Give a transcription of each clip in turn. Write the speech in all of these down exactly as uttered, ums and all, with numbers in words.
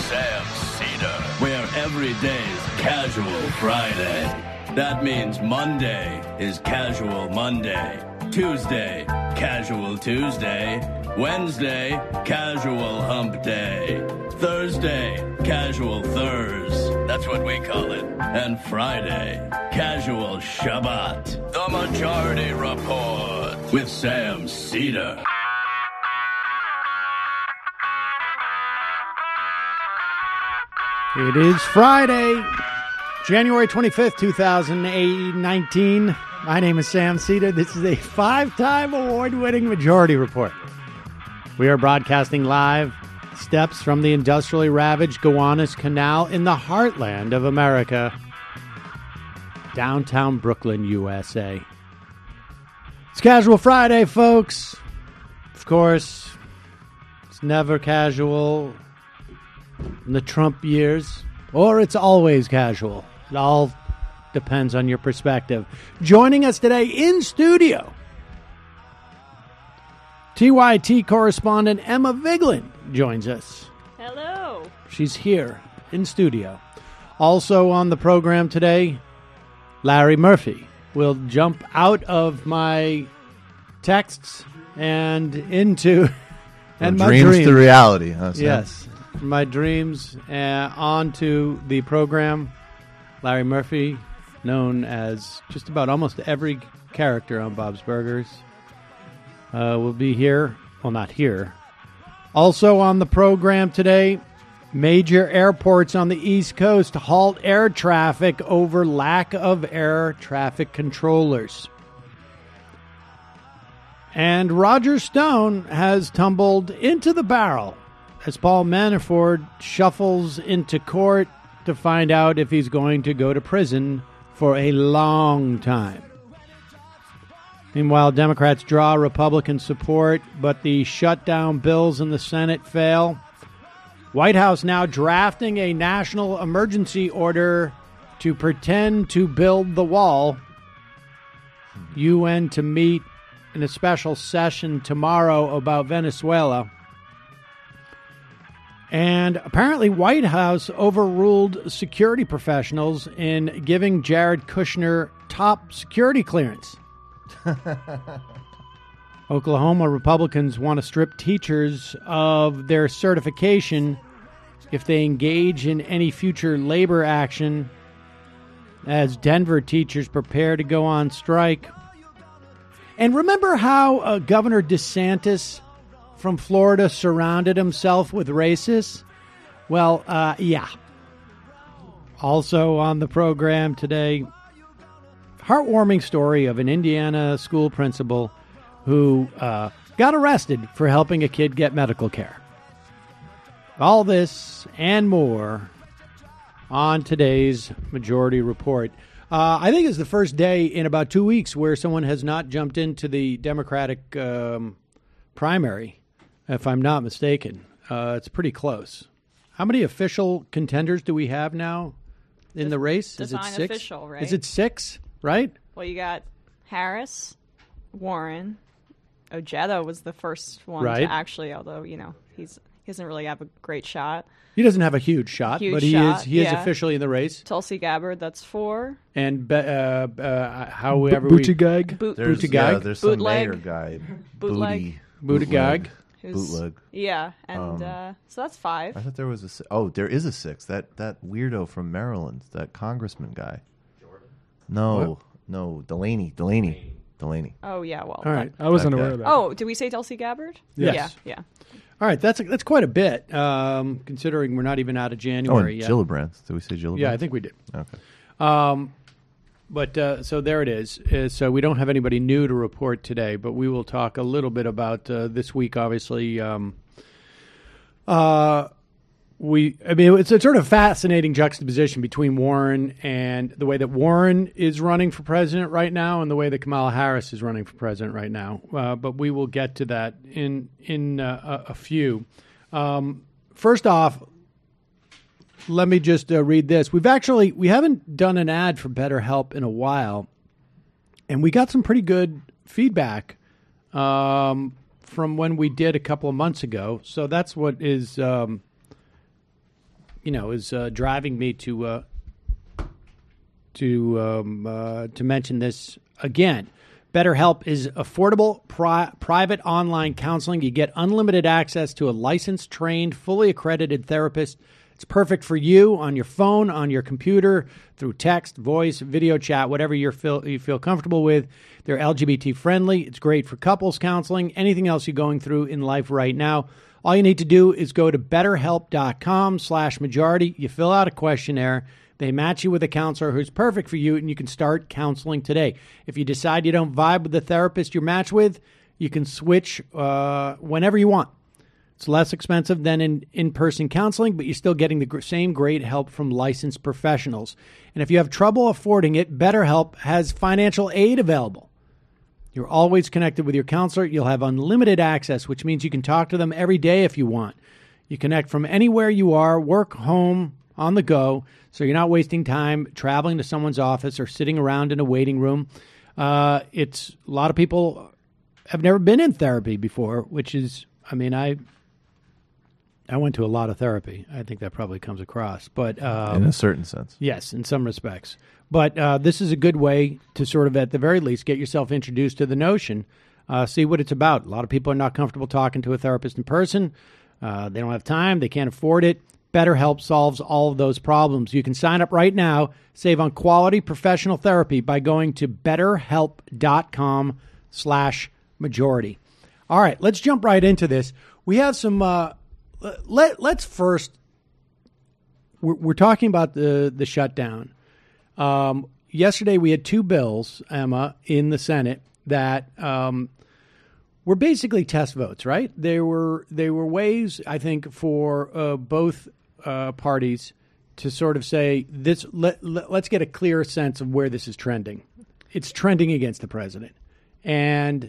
Sam Cedar, where every day's Casual Friday. That means Monday is Casual Monday, Tuesday, Casual Tuesday, Wednesday, Casual Hump Day, Thursday, Casual Thurs, that's what we call it, and Friday, Casual Shabbat. The Majority Report with Sam Cedar. It is Friday, January twenty-fifth, twenty nineteen. My name is Sam Cedar. This is a five-time award-winning Majority Report. We are broadcasting live steps from the industrially ravaged Gowanus Canal in the heartland of America, downtown Brooklyn, U S A. It's Casual Friday, folks. Of course, it's never casual in the Trump years, or it's always casual. It all depends on your perspective. Joining us today in studio, T Y T correspondent Emma Vigeland joins us. Hello. She's here in studio. Also on the program today, Larry Murphy will jump out of my texts and into and my dreams, dreams to reality. Huh, Sam? Yes. From my dreams uh, on to the program. Larry Murphy, known as just about almost every character on Bob's Burgers, uh, will be here. Well, not here. Also on the program today, major airports on the East Coast halt air traffic over lack of air traffic controllers. And Roger Stone has tumbled into the barrel as Paul Manafort shuffles into court to find out if he's going to go to prison for a long time. Meanwhile, Democrats draw Republican support, but the shutdown bills in the Senate fail. White House now drafting a national emergency order to pretend to build the wall. U N to meet in a special session tomorrow about Venezuela. And apparently White House overruled security professionals in giving Jared Kushner top security clearance. Oklahoma Republicans want to strip teachers of their certification if they engage in any future labor action as Denver teachers prepare to go on strike. And remember how uh, Governor DeSantis from Florida surrounded himself with racists? Well, uh, yeah. Also on the program today, heartwarming story of an Indiana school principal who uh, got arrested for helping a kid get medical care. All this and more on today's Majority Report. Uh, I think it's the first day in about two weeks where someone has not jumped into the Democratic um, primary, if I'm not mistaken. Uh, it's pretty close. How many official contenders do we have now in the race? Is it six? Official, right? Is it six, right? Well, you got Harris, Warren, Ojeda was the first one Right. to actually, although, you know, he's he doesn't really have a great shot. He doesn't have a huge shot, Huge but he shot, is he is yeah. officially in the race. Tulsi Gabbard, that's four. And be, uh, uh, however we... Buttigieg. Boot, There's, Buttigieg? yeah, there's some Bootleg. mayor guy. Bootleg. Booty. Buttigieg. who's- Bootleg. Yeah, and Um, uh, so that's five. I thought there was a. si- Oh, there is a six. That that weirdo from Maryland, that congressman guy. Jordan. No, What? no, Delaney, Delaney, Delaney. Oh, yeah, well. All right. I wasn't Okay. aware of that. Oh, did we say Tulsi Gabbard? Yes. Yeah, yeah. All right, that's that's quite a bit, um, considering we're not even out of Oh, January and yet. Gillibrand. Did we say Gillibrand? Yeah, I think we did. Okay. Um, but uh, so there it is. Uh, so we don't have anybody new to report today, but we will talk a little bit about uh, this week. Obviously, um, uh, we. I mean, it's a sort of fascinating juxtaposition between Warren and the way that Warren is running for president right now, and the way that Kamala Harris is running for president right now. Uh, but we will get to that in in uh, a, a few. Um, first off, let me just uh, read this. We've actually, we haven't done an ad for BetterHelp in a while, and we got some pretty good feedback um, from when we did a couple of months ago. So that's what is um, you know, is uh, driving me to uh, to um, uh, to mention this again. BetterHelp is affordable, pri- private online counseling. You get unlimited access to a licensed, trained, fully accredited therapist. It's perfect for you on your phone, on your computer, through text, voice, video chat, whatever you feel you feel comfortable with. They're L G B T friendly. It's great for couples counseling, anything else you're going through in life right now. All you need to do is go to betterhelp.com slash majority. You fill out a questionnaire. They match you with a counselor who's perfect for you, and you can start counseling today. If you decide you don't vibe with the therapist you're matched with, you can switch uh, whenever you want. It's less expensive than in, in-person counseling, but you're still getting the gr- same great help from licensed professionals. And if you have trouble affording it, BetterHelp has financial aid available. You're always connected with your counselor. You'll have unlimited access, which means you can talk to them every day if you want. You connect from anywhere you are, work, home, on the go, so you're not wasting time traveling to someone's office or sitting around in a waiting room. Uh, it's a lot of people have never been in therapy before, which is, I mean, I I went to a lot of therapy. I think that probably comes across, but um, in a certain sense, yes, in some respects. But uh, this is a good way to sort of, at the very least, get yourself introduced to the notion, uh, see what it's about. A lot of people are not comfortable talking to a therapist in person. Uh, they don't have time. They can't afford it. BetterHelp solves all of those problems. You can sign up right now, save on quality professional therapy by going to betterhelp.com slash majority. All right, let's jump right into this. We have some, uh, let, let's first, we're, we're talking about the, the shutdown. Um, yesterday we had two bills, Emma, in the Senate that um, were basically test votes, right? They were, they were ways, I think, for uh, both Uh, parties to sort of say this. Let, let, let's get a clear sense of where this is trending. It's trending against the president, and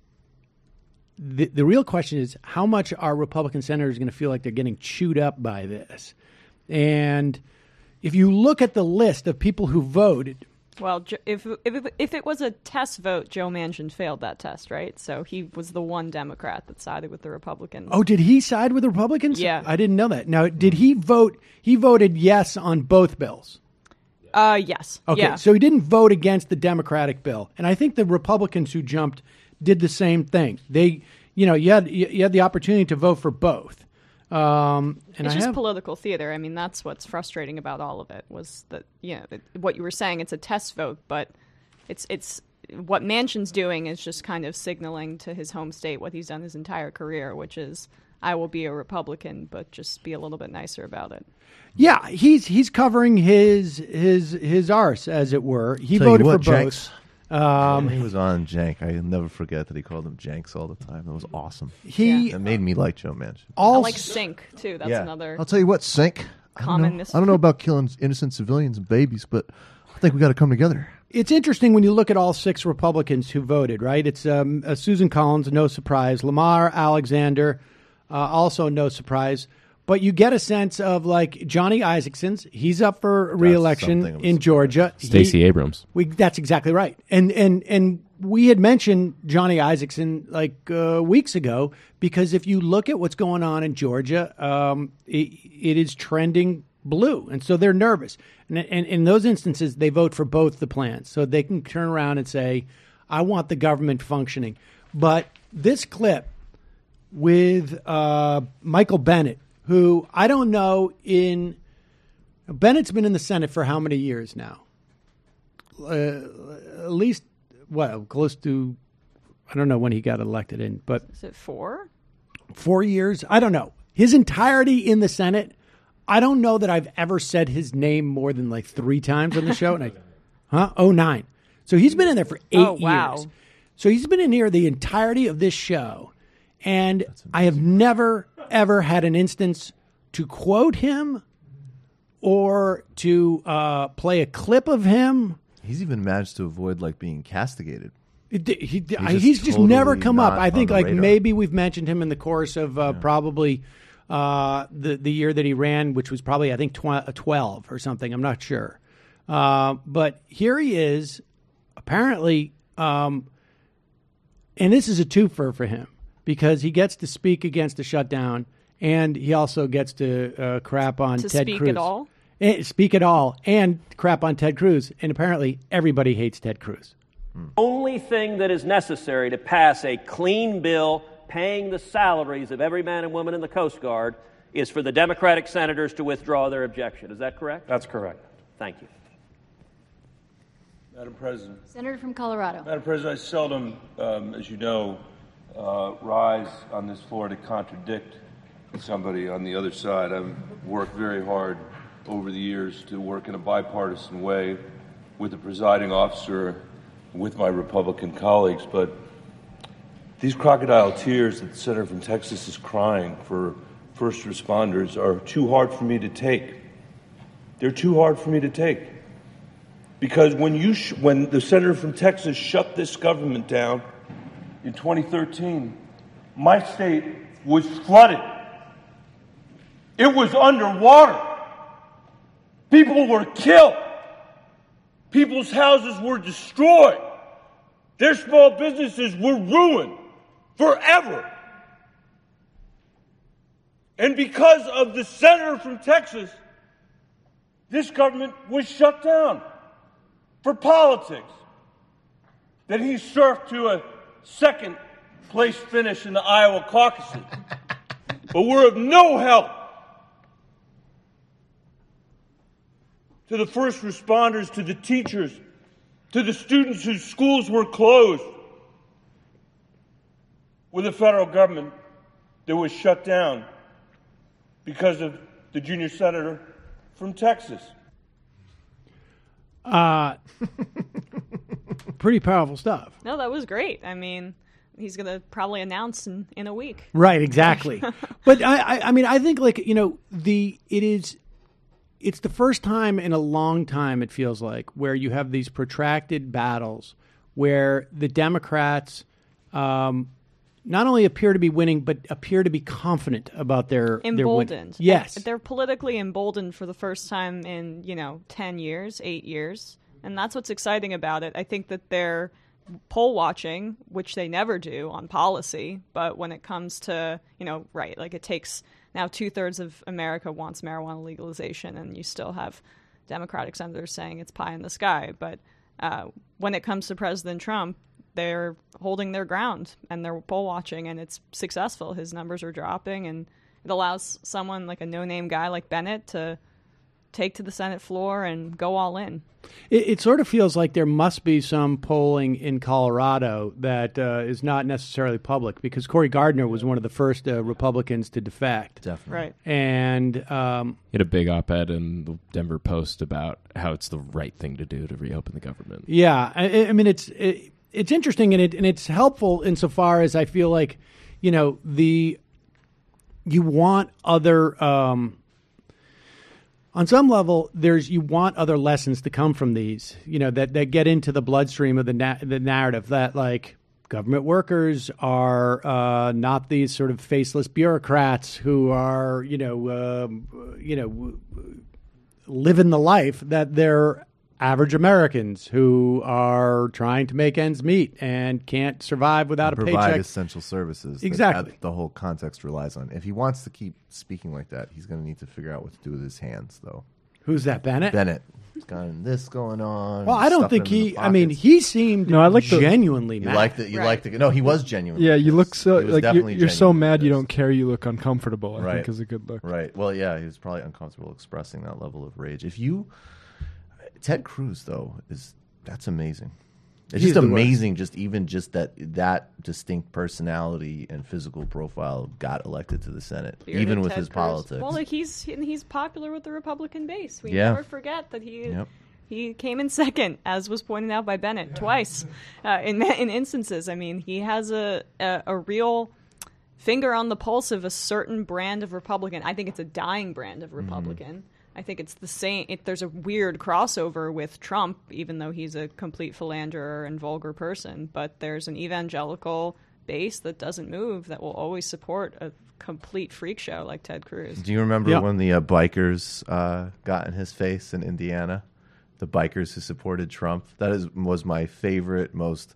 the the real question is how much are Republican senators going to feel like they're getting chewed up by this? And if you look at the list of people who voted. Well, if if if it was a test vote, Joe Manchin failed that test, right? So he was the one Democrat that sided with the Republicans. Oh, did he side with the Republicans? Yeah, I didn't know that. Now, did he vote? He voted yes on both bills. Uh, yes. Okay, yeah. So he didn't vote against the Democratic bill, and I think the Republicans who jumped did the same thing. They, you know, you had you had the opportunity to vote for both. Um, and it's I just have, political theater. I mean, that's what's frustrating about all of it was that, you know, that what you were saying, it's a test vote, but it's it's what Manchin's doing is just kind of signaling to his home state what he's done his entire career, which is I will be a Republican, but just be a little bit nicer about it. Yeah, he's he's covering his his his arse, as it were. He Tell you voted what, for both. Jenks. Um, he was on Jank. I'll never forget that he called him Janks all the time. That was awesome. He That made me like Joe Manchin. I also like Sink, too. That's Yeah. another I'll tell you what, Sink. I don't, common know, mis- I don't know about killing innocent civilians and babies, but I think we got to come together. It's interesting when you look at all six Republicans who voted, right? It's um, uh, Susan Collins, no surprise. Lamar Alexander, uh, also no surprise. But you get a sense of, like, Johnny Isaacson's. He's up for re-election something of a in surprise. Georgia. Stacey He- Abrams. We, that's exactly right. And and and we had mentioned Johnny Isaacson like uh, weeks ago because if you look at what's going on in Georgia, um, it, it is trending blue, and so they're nervous. And, and in those instances, they vote for both the plans, so they can turn around and say, "I want the government functioning." But this clip with uh, Michael Bennett, who I don't know in Bennett's been in the Senate for how many years now? Uh, at least, well, close to, I don't know when he got elected in, but Is it four? four years? I don't know. His entirety in the Senate, I don't know that I've ever said his name more than like three times on the show. And I, huh? Oh, nine. So he's been in there for eight Oh, wow. years. So he's been in here the entirety of this show. And I have never, ever had an instance to quote him or to uh, play a clip of him. He's even managed to avoid like being castigated. It, he, he's just, just he's just totally never come up. not I think on the like radar. maybe we've mentioned him in the course of uh, probably uh, the the year that he ran, which was probably I think tw- twelve or something. I'm not sure. Uh, but here he is, apparently, um, and this is a twofer for him because he gets to speak against the shutdown and he also gets to uh, crap on To Ted speak Cruz. at all? Eh, speak at all, and crap on Ted Cruz. And apparently everybody hates Ted Cruz. Only thing that is necessary to pass a clean bill paying the salaries of every man and woman in the Coast Guard is for the Democratic senators to withdraw their objection. Is that correct? That's correct. Thank you. Madam President. Senator from Colorado. Madam President, I seldom, um, as you know, uh, rise on this floor to contradict somebody on the other side. I've worked very hard over the years to work in a bipartisan way with the presiding officer, with my Republican colleagues, but these crocodile tears that the senator from Texas is crying for first responders are too hard for me to take. They're too hard for me to take. Because when you sh- when the senator from Texas shut this government down in twenty thirteen, my state was flooded. It was underwater. People were killed. People's houses were destroyed. Their small businesses were ruined forever. And because of the senator from Texas, this government was shut down for politics. Then he surfed to a second place finish in the Iowa caucuses. But we're of no help to the first responders, to the teachers, to the students whose schools were closed, with a federal government that was shut down because of the junior senator from Texas. Uh, pretty powerful stuff. No, that was great. I mean, he's going to probably announce in, in a week. Right, exactly. But I, I, I mean, I think like, you know, the, it is, it's the first time in a long time, it feels like, where you have these protracted battles where the Democrats um, not only appear to be winning, but appear to be confident about their emboldened. Their win- yes, they're politically emboldened for the first time in you know ten years, eight years, and that's what's exciting about it. I think that they're poll watching, which they never do on policy, but when it comes to you know right, like it takes now two thirds of America wants marijuana legalization, and you still have Democratic senators saying it's pie in the sky. But uh, when it comes to President Trump, they're holding their ground and they're poll watching, and it's successful. His numbers are dropping, and it allows someone like a no-name guy like Bennett to take to the Senate floor and go all in. It, it sort of feels like there must be some polling in Colorado that uh, is not necessarily public, because Cory Gardner was one of the first uh, Republicans to defect. Definitely. Right. And um, he had a big op-ed in the Denver Post about how it's the right thing to do to reopen the government. Yeah. I, I mean, it's it, it's interesting, and it and it's helpful insofar as I feel like, you know, the you want other um, on some level, there's you want other lessons to come from these, you know, that, that get into the bloodstream of the na- the narrative that, like, government workers are uh, not these sort of faceless bureaucrats who are, you know, um, you know, living the life that they're average Americans who are trying to make ends meet and can't survive without a provide paycheck. Essential services. Exactly. That the whole context relies on. If he wants to keep speaking like that, he's going to need to figure out what to do with his hands, though. Who's that, Bennett? Bennett. He's got this going on. Well, I don't think he. I mean, he seemed No, I like the- genuinely You mad. like the. You Right. like the. No, he was genuine. Yeah, with you this. look so He was like you're, definitely you're so genuine mad with you this. don't care. You look uncomfortable. I Right. think is a good look. Right. Well, yeah, he was probably uncomfortable expressing that level of rage. If you, Ted Cruz, though, is that's amazing. It's He's just the worst. amazing. Just even just that that distinct personality and physical profile got elected to the Senate, Bearded even with Ted his Cruz. politics. Well, like he's he's popular with the Republican base. We Yeah. never forget that he Yep. he came in second, as was pointed out by Bennett twice uh, in in instances. I mean, he has a, a a real finger on the pulse of a certain brand of Republican. I think it's a dying brand of Republican. I think it's the same. It, there's a weird crossover with Trump, even though he's a complete philanderer and vulgar person. But there's an evangelical base that doesn't move, that will always support a complete freak show like Ted Cruz. Do you remember Yep. when the uh, bikers uh, got in his face in Indiana? The bikers who supported Trump. That is was my favorite, most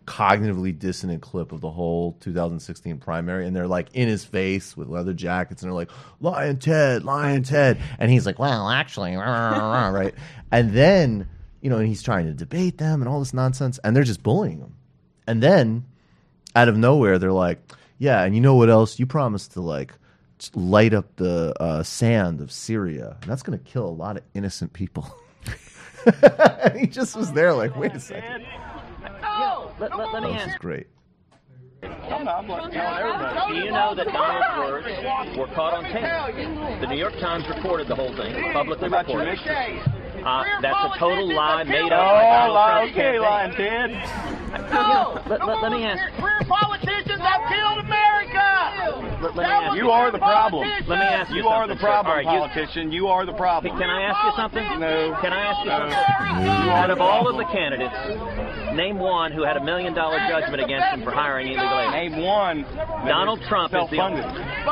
cognitively dissonant clip of the whole two thousand sixteen primary, and they're like in his face with leather jackets, and they're like, "Lion Ted, Lion Ted," and he's like, "Well, actually," rah, rah, rah, right? And then you know, and he's trying to debate them and all this nonsense, and they're just bullying him. And then out of nowhere, they're like, "Yeah, and you know what else? You promised to like light up the uh, sand of Syria, and that's going to kill a lot of innocent people." And he just was there like, wait a second. Yeah, let, let, let me This is ask. great. I'm not, I'm not telling everybody. Do you know that Donald's words were caught on tape? The New York Times reported the whole thing, publicly reported. Uh, that's a total lie made up by Donald Trump's okay, campaign. Lion Ted. Yeah, let, let, let me ask. Career politicians have killed America. Let, let me ask You are the problem. Let me ask you You are the something, sir. problem, All right, you- politician. You are the problem. Can I ask you something? No. Can I ask you No. something? Out of all of the candidates, name one who had a million dollar judgment against him for hiring illegal aliens. Name one. Donald Trump is the Self-funded.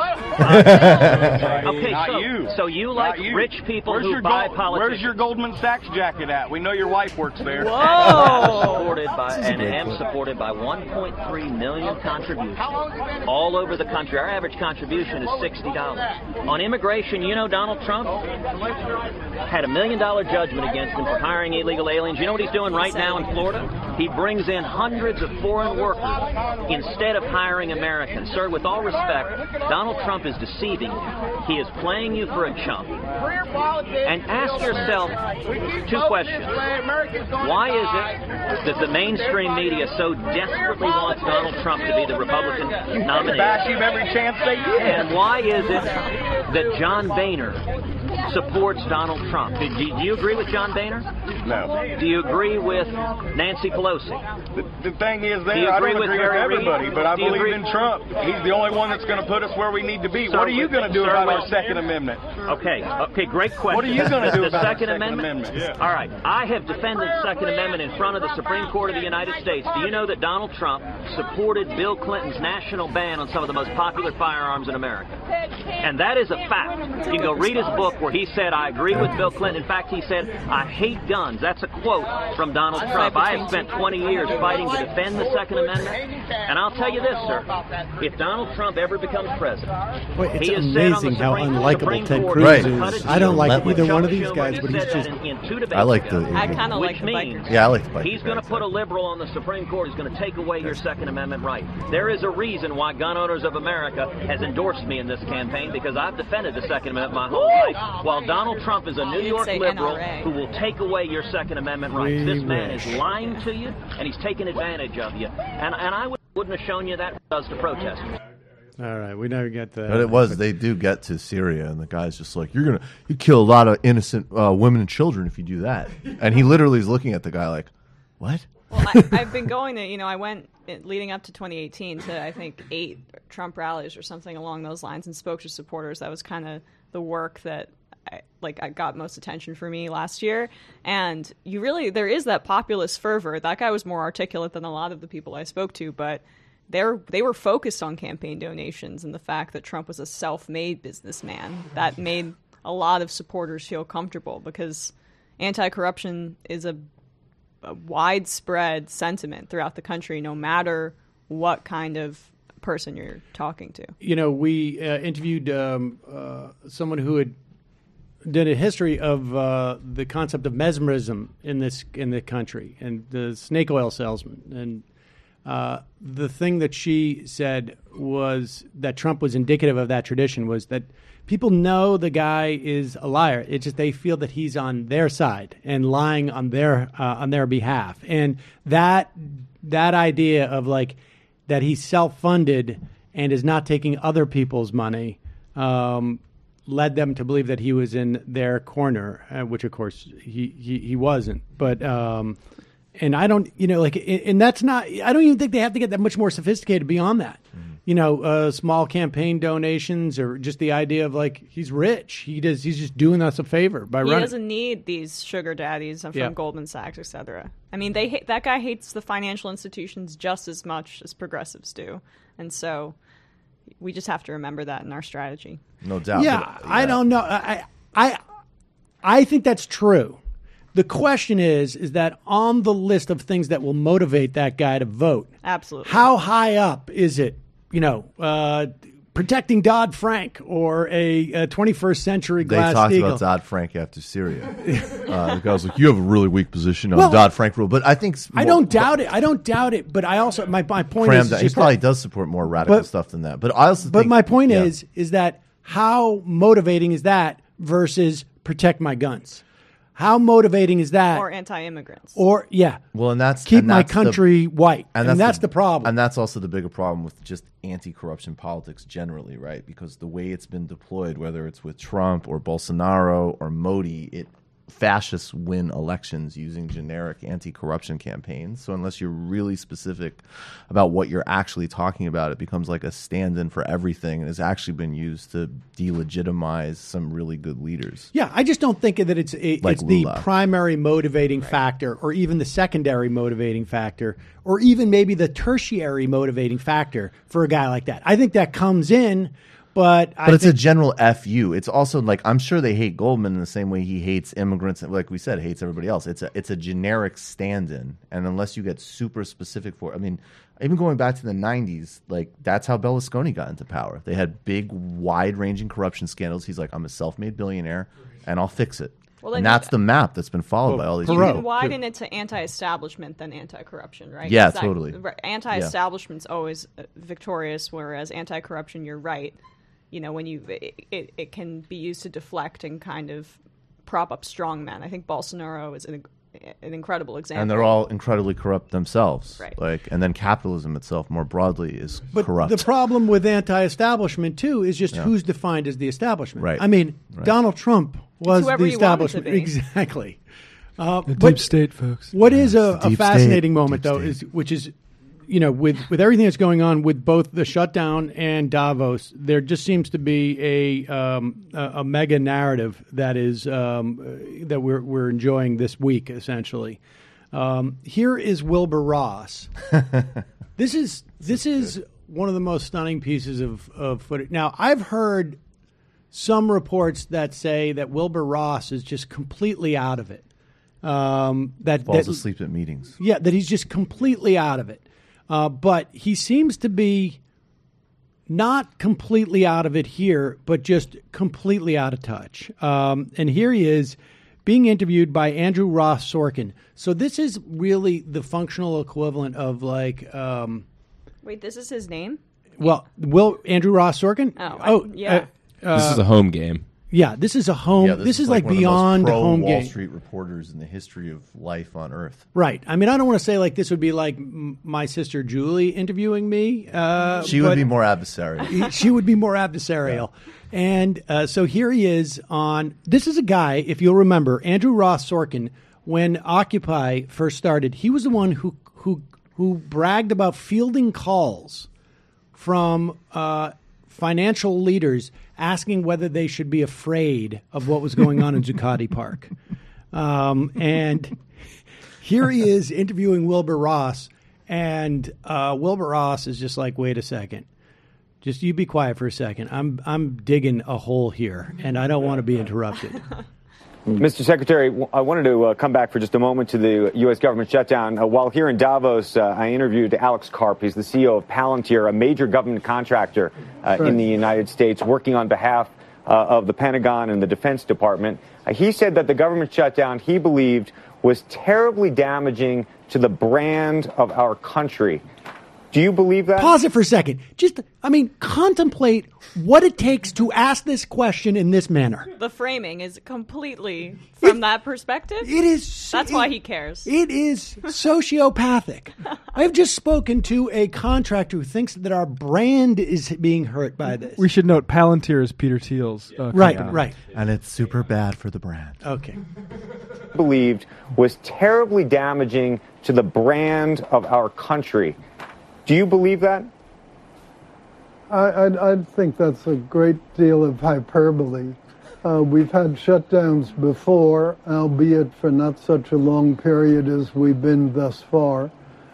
Okay, Not so, you. so you Not like you. rich people Where's who your buy Gold- politicians. Where's your Goldman Sachs jacket at? We know your wife works there. I'm supported by and am supported by one point three million contributions all over the country. Our average contribution is sixty dollars. On immigration, you know Donald Trump had a million dollar judgment against him for hiring illegal aliens. You know what he's doing right now in Florida? He brings in hundreds of foreign workers instead of hiring Americans. Sir, with all respect, Donald Trump is deceiving you. He is playing you for a chump. And ask yourself two questions. Why is it that the mainstream media so desperately wants Donald Trump to be the Republican nominee? Bash him every chance they get. And why is it that John Boehner supports Donald Trump? Do, do you agree with John Boehner? No. Do you agree with Nancy Pelosi? The, the thing is, Do you there, I agree don't with agree with Harry Reid? everybody, but I Do you believe agree- in Trump. He's the only one that's going to put us where we need to be. Sir, what are you with- going to do sir, about with- our Second Amendment? Okay, okay, great question. What are you gonna do The about our Second Second Amendment? Amendment? All right, I have defended the Second Amendment in front of the Supreme Court of the United States. Do you know that Donald Trump supported Bill Clinton's national ban on some of the most popular firearms in America? And that is a fact. You can go read his book where he said, I agree with Bill Clinton. In fact, he said, I hate guns. That's a quote from Donald Trump. I have spent twenty years fighting to defend the Second Amendment. And I'll tell you this, sir. If Donald Trump ever becomes president, Boy, it's he has said on the amazing how Supreme- unlikable Supreme Ted Court Cruz Right. he's cut is. a I don't deal like with either Chuck one of these Schumer. guys, He but he's said just. that in, in two debates I like ago. the. I kind of Which like the means- bikers. Yeah, I like the bike. He's going to put a liberal on the Supreme Court who's going to take away your Second Amendment right. There is a reason why Gun Owners of America has endorsed me in this campaign, because I've defended the Second Amendment my whole life, while Donald Trump is a New didn't York say liberal N R A. who will take away your Second Amendment rights. We This man wish. is lying to you, and he's taking advantage of you. And, and I would, wouldn't have shown you that does to protesters. All right, we never get that. But it was. They do get to Syria, and the guy's just like, "You're gonna, you kill a lot of innocent uh, women and children if you do that." And he literally is looking at the guy like, "What?" Well, I, I've been going to, you know, I went uh, leading up to twenty eighteen to, I think, eight Trump rallies or something along those lines and spoke to supporters. That was kind of the work that, I, like, I got most attention for me last year. And you really, there is that populist fervor. That guy was more articulate than a lot of the people I spoke to, but they're, they were focused on campaign donations and the fact that Trump was a self-made businessman. That made a lot of supporters feel comfortable because anti-corruption is a a widespread sentiment throughout the country, no matter what kind of person you're talking to. You know, we uh, interviewed um, uh, someone who had did a history of uh, the concept of mesmerism in this in the country and the snake oil salesman. And uh, the thing that she said was that Trump was indicative of that tradition was that people know the guy is a liar. It's just they feel that he's on their side and lying on their uh, on their behalf. And that that idea of like that he's self-funded and is not taking other people's money um, led them to believe that he was in their corner, uh, which of course he he, he wasn't. But um, and I don't, you know, like, and that's not. I don't even think they have to get that much more sophisticated beyond that. Mm-hmm. You know, uh, small campaign donations or just the idea of like he's rich. He does. He's just doing us a favor by He running. doesn't need these sugar daddies from Yeah. Goldman Sachs, et cetera. I mean, they hate, that guy hates the financial institutions just as much as progressives do, and so we just have to remember that in our strategy. No doubt. Yeah, but, I don't know. I I I think that's true, The question is, is that on the list of things that will motivate that guy to vote? Absolutely. How high up is it? You know, uh, protecting Dodd-Frank or a, a twenty-first century They Glass-Steagall. talked about Dodd-Frank after Syria. uh, the guy was like, "You have a really weak position on Well, Dodd-Frank rule," but I think I don't doubt it. I don't doubt it. But I also my my point Cram is, down. is He just probably that- does support more radical but- stuff than that. But I also But think, my point yeah. is, is that how motivating is that versus protect my guns? How motivating is that? Or anti-immigrants. Or yeah, well, and that's keep and my that's the- country white, and, that's, the, problem. And that's also the bigger problem with just anti-corruption politics generally, right? Because the way it's been deployed, whether it's with Trump or Bolsonaro or Modi, it fascists win elections using generic anti-corruption campaigns. So unless you're really specific about what you're actually talking about, it becomes like a stand-in for everything, and has actually been used to delegitimize some really good leaders. Yeah, I just don't think that it's a, Like it's the Lula. primary motivating factor, or even the secondary motivating factor, or even maybe the tertiary motivating factor for a guy like that. I think that comes in, but I But it's a think, general F U. It's also like, I'm sure they hate Goldman in the same way he hates immigrants, like we said, hates everybody else. It's a it's a generic stand-in, and unless you get super specific for, I mean, even going back to the nineties, like that's how Berlusconi got into power. They had big, wide-ranging corruption scandals. He's like, I'm a self-made billionaire, and I'll fix it. Well, and then that's you- the map that's been followed Well, by all these You Perot. people. can widen it to anti-establishment than anti-corruption, right? Yeah, 'Cause that- totally. right, Anti-establishment's always uh, victorious, whereas anti-corruption, you're right. You know, when you it, it, it can be used to deflect and kind of prop up strong men. I think Bolsonaro is an, an incredible example. And they're all incredibly corrupt themselves. Right. Like, and then capitalism itself, more broadly, is but corrupt. the problem with anti-establishment too is just who's defined as the establishment. Right. I mean, Right. Donald Trump was whoever the he wanted to establishment. be. Exactly. Uh, The but deep state, folks. What is a, It's a deep fascinating state, moment, deep though, state. is which is, you know, with with everything that's going on with both the shutdown and Davos, there just seems to be a um, a, a mega narrative that is um, uh, that we're we're enjoying this week, essentially. Um, here is Wilbur Ross. This is this is one of the most stunning pieces of, of footage. Now, I've heard some reports that say that Wilbur Ross is just completely out of it. Um, that Falls that, asleep at meetings. yeah, that he's just completely out of it. Uh, but he seems to be not completely out of it here, but just completely out of touch. Um, and here he is being interviewed by Andrew Ross Sorkin. So this is really the functional equivalent of like, um, Wait, this is his name? well, Will Andrew Ross Sorkin? Oh, I- yeah. uh, This is a home game. yeah. This is a home. Yeah, this, is like, one beyond of the most pro home Wall game. Street reporters in the history of life on Earth. Right. I mean, I don't want to say like this would be like m- my sister Julie interviewing me. Uh, She would but be more adversarial. he- she would be more adversarial. And uh, so here he is on. This is a guy, if you'll remember, Andrew Ross Sorkin. When Occupy first started, he was the one who who who bragged about fielding calls from uh, financial leaders asking whether they should be afraid of what was going on in Zuccotti Park. Um, and here he is interviewing Wilbur Ross, and uh, Wilbur Ross is just like, wait a second. Just you be quiet for a second. I'm I'm digging a hole here, and I don't want to be interrupted. Mister Secretary, w- I wanted to uh, come back for just a moment to the U S government shutdown. Uh, while here in Davos, uh, I interviewed Alex Karp. He's the C E O of Palantir, a major government contractor uh, in the United States, working on behalf uh, of the Pentagon and the Defense Department. Uh, he said that the government shutdown, he believed, was terribly damaging to the brand of our country. Do you believe that? Pause it for a second. Just, I mean, contemplate what it takes to ask this question in this manner. The framing is completely from that perspective. It is. That's it- why he cares. It is sociopathic. I've just spoken to a contractor who thinks that our brand is being hurt by this. We should note Palantir is Peter Thiel's. Uh, Right, company. right. And it's super bad for the brand. Okay. Believed was terribly damaging to the brand of our country. Do you believe that? I, I, I think that's a great deal of hyperbole. Uh, we've had shutdowns before, albeit for not such a long period as we've been thus far.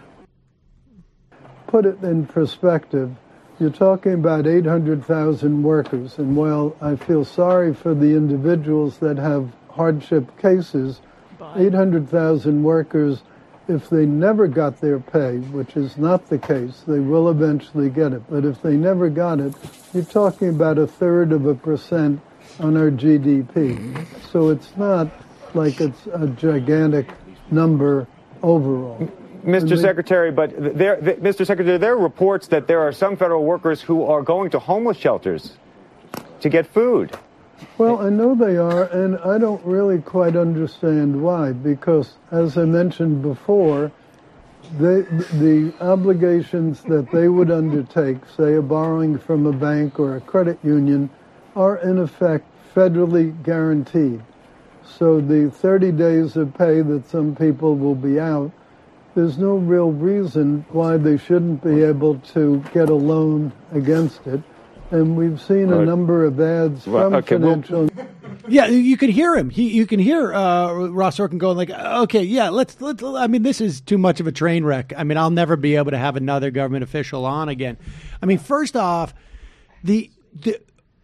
Put it in perspective, you're talking about eight hundred thousand workers, and while I feel sorry for the individuals that have hardship cases, eight hundred thousand workers, if they never got their pay, which is not the case, they will eventually get it. But if they never got it, you're talking about a third of a percent on our G D P. So it's not like it's a gigantic number overall. Mister They, Secretary, but there, th- Mister Secretary, there are reports that there are some federal workers who are going to homeless shelters to get food. Well, I know they are, and I don't really quite understand why, because, as I mentioned before, they, the obligations that they would undertake, say a borrowing from a bank or a credit union, are in effect federally guaranteed. So the thirty days of pay that some people will be out, there's no real reason why they shouldn't be able to get a loan against it. And we've seen a number of ads from okay, well- financial... Yeah, you can hear him. He, you can hear uh, Ross Sorkin going like, "Okay, yeah, let's, let's." I mean, this is too much of a train wreck. I mean, I'll never be able to have another government official on again. I mean, first off, the the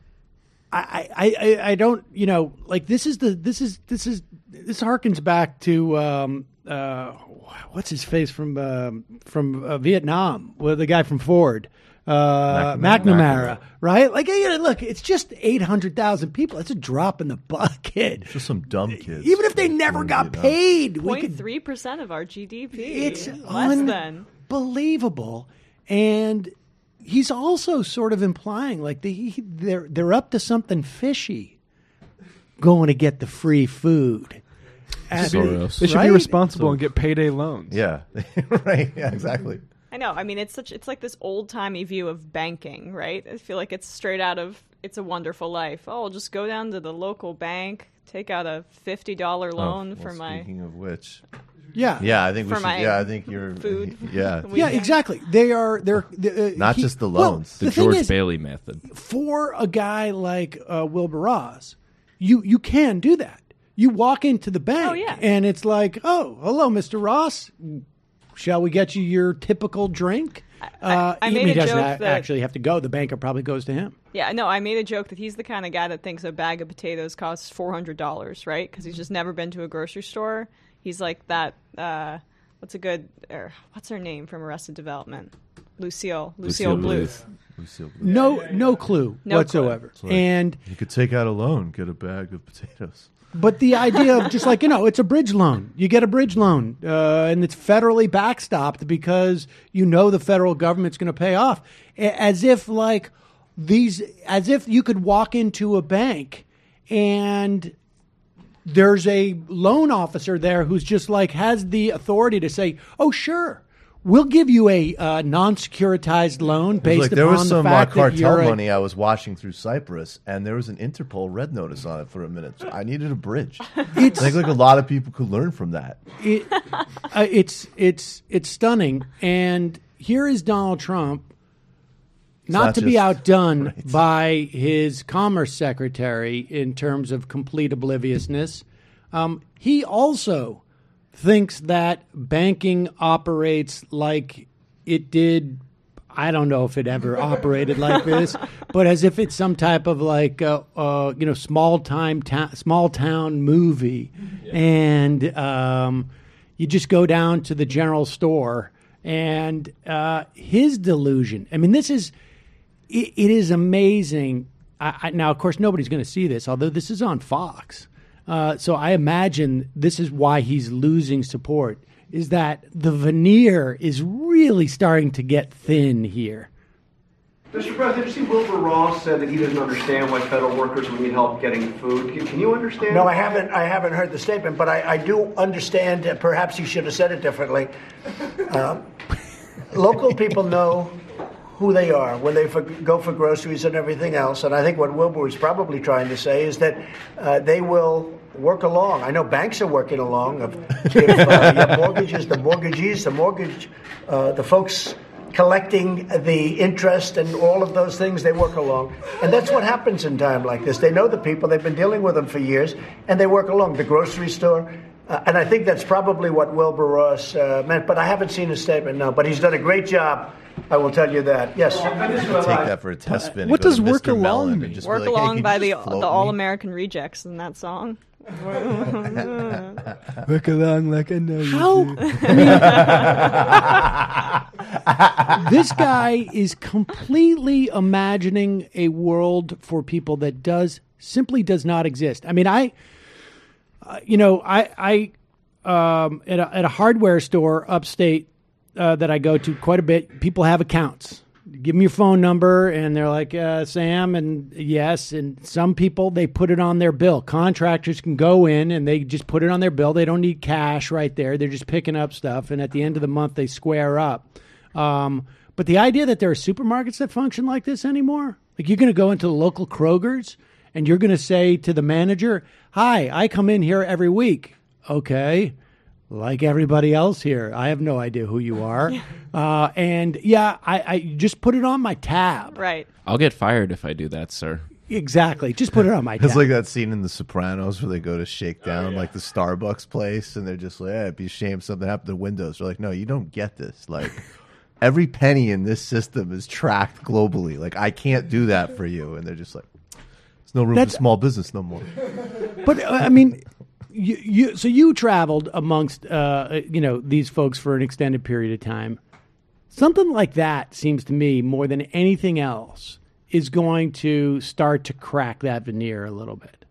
I I, I, I don't you know like this is the this is this is this harkens back to um, uh, what's his face from uh, from uh, Vietnam, well, the guy from Ford. Uh, McNamara, McNamara, right? Like, you know, look, it's just eight hundred thousand people. It's a drop in the bucket. Just some dumb kids. Even if they never got paid, we could. zero point three percent of our G D P. It's less than. Unbelievable. And he's also sort of implying like the, he, they're they're up to something fishy, going to get the free food. They should right? be responsible so, and get payday loans. Yeah, right. Yeah, exactly. I know. I mean, it's such it's like this old timey view of banking, right? I feel like it's straight out of It's a Wonderful Life. Oh, I'll just go down to the local bank, take out a fifty dollar loan oh, well, for my. Speaking of which, yeah, yeah, I think we for should. My yeah, I think you're. Food. Yeah, yeah, exactly. They are. They're uh, not he, just the loans. Well, the, the George is, Bailey method. For a guy like uh, Wilbur Ross, you you can do that. You walk into the bank, oh, yeah. and it's like, oh, hello, Mister Ross. Shall we get you your typical drink? Uh, I, I made he a doesn't joke that, actually have to go. The banker probably goes to him. Yeah, no, I made a joke that he's the kind of guy that thinks a bag of potatoes costs four hundred dollars, right? Because he's just never been to a grocery store. He's like that, uh, what's a good, or what's her name from Arrested Development? Lucille. Lucille, Lucille Bluth. Lucille Bluth. No, no clue no whatsoever. Clue. Like, and you could take out a loan, get a bag of potatoes. But the idea of just like, you know, it's a bridge loan. You get a bridge loan, uh, and it's federally backstopped because you know the federal government's going to pay off. As if like these, as if you could walk into a bank and there's a loan officer there who's just like has the authority to say, oh, sure. We'll give you a uh, non-securitized loan based like, upon there was the some fact uh, that cartel you're a, money I was watching through Cyprus, and there was an Interpol red notice on it for a minute. So I needed a bridge. It's, I think like a lot of people could learn from that. It, uh, it's it's it's stunning, and here is Donald Trump, not, not to be just, outdone right. by his Commerce Secretary in terms of complete obliviousness. Um, he also thinks that banking operates like it did. I don't know if it ever operated like this, but as if it's some type of like uh, uh, you know small time ta- small town movie, yeah. and um, you just go down to the general store and uh, his delusion. I mean, this is it, it is amazing. I, I, now, of course, nobody's going to see this, although this is on Fox. Uh, so I imagine this is why he's losing support, is that the veneer is really starting to get thin here. Mister President, you see Wilbur Ross said that he doesn't understand why federal workers would need help getting food. Can, can you understand? No, I haven't. I haven't heard the statement, but I, I do understand. Uh, perhaps he should have said it differently. Uh, local people know who they are when they for, go for groceries and everything else. And I think what Wilbur was probably trying to say is that uh, they will work along. I know banks are working along. If, uh, your mortgages, the mortgagees, the mortgage, uh, the folks collecting the interest and all of those things, they work along. And that's what happens in time like this. They know the people. They've been dealing with them for years, and they work along. The grocery store. Uh, and I think that's probably what Wilbur Ross uh, meant. But I haven't seen his statement, no. But he's done a great job. I will tell you that. Yes. I take that for a test spin. What does work along mean? Work like, along hey, by the the All American Rejects in that song. Look along like I know How? you do. I mean, this guy is completely imagining a world for people that does simply does not exist. I mean, I, uh, you know, I, I, um, at a, at a hardware store upstate uh, that I go to quite a bit, people have accounts. Give them your phone number, and they're like, uh, Sam, and yes. And some people, they put it on their bill. Contractors can go in, and they just put it on their bill. They don't need cash right there. They're just picking up stuff, and at the end of the month, they square up. Um, but the idea that there are supermarkets that function like this anymore, like you're going to go into the local Kroger's, and you're going to say to the manager, hi, I come in here every week. Okay. Like everybody else here. I have no idea who you are. uh, and yeah, I, I just put it on my tab. Right. I'll get fired if I do that, sir. Exactly. Just put it on my tab. It's like that scene in The Sopranos where they go to shake down oh, yeah. like the Starbucks place, and they're just like, eh, it'd be a shame something happened to Windows. They're like, no, you don't get this. Like, every penny in this system is tracked globally. Like, I can't do that for you. And they're just like, there's no room That's, for small business no more. But, uh, I mean... You, you, so you traveled amongst, uh, you know, these folks for an extended period of time. Something like that seems to me, more than anything else, is going to start to crack that veneer a little bit.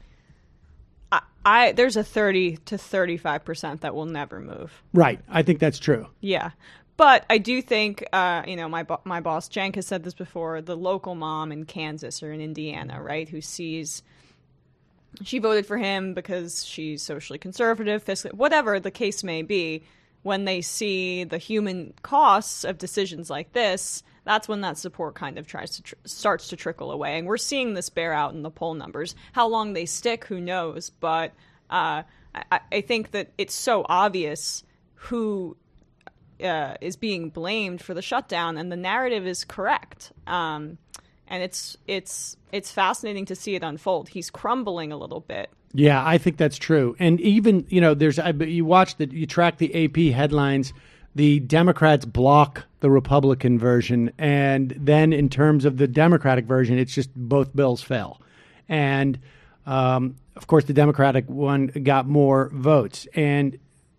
I, I there's a thirty to thirty-five percent that will never move. Right. I think that's true. Yeah. But I do think, uh, you know, my bo- my boss, Cenk, has said this before, the local mom in Kansas or in Indiana, right, who sees... She voted for him because she's socially conservative, fiscally, whatever the case may be. When they see the human costs of decisions like this, that's when that support kind of tries to tr- starts to trickle away. And we're seeing this bear out in the poll numbers. How long they stick, who knows? But uh, I-, I think that it's so obvious who uh, is being blamed for the shutdown, and the narrative is correct. Um, And it's it's it's fascinating to see it unfold. He's crumbling a little bit. Yeah, I think that's true. And even, you know, there's I, you watch the you track the A P headlines. The Democrats block the Republican version, and then in terms of the Democratic version, it's just both bills fell. And um, of course, the Democratic one got more votes. And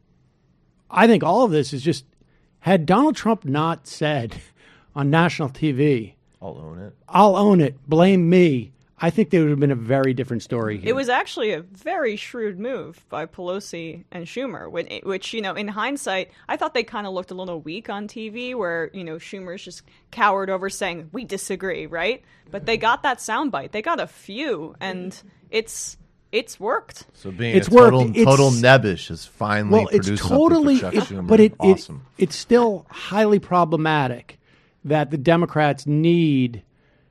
I think all of this is just had Donald Trump not said on national T V. I'll own it. I'll own it. Blame me. I think there would have been a very different story here. It was actually a very shrewd move by Pelosi and Schumer, which, you know, in hindsight, I thought they kind of looked a little weak on T V where, you know, Schumer's just cowered over saying, we disagree, right? But they got that soundbite. They got a few, and it's it's worked. So being it's a total, worked. total it's, nebbish has finally well, produced it's totally, something for Chuck it, Schumer. But it, awesome. it, it's still highly problematic that the Democrats need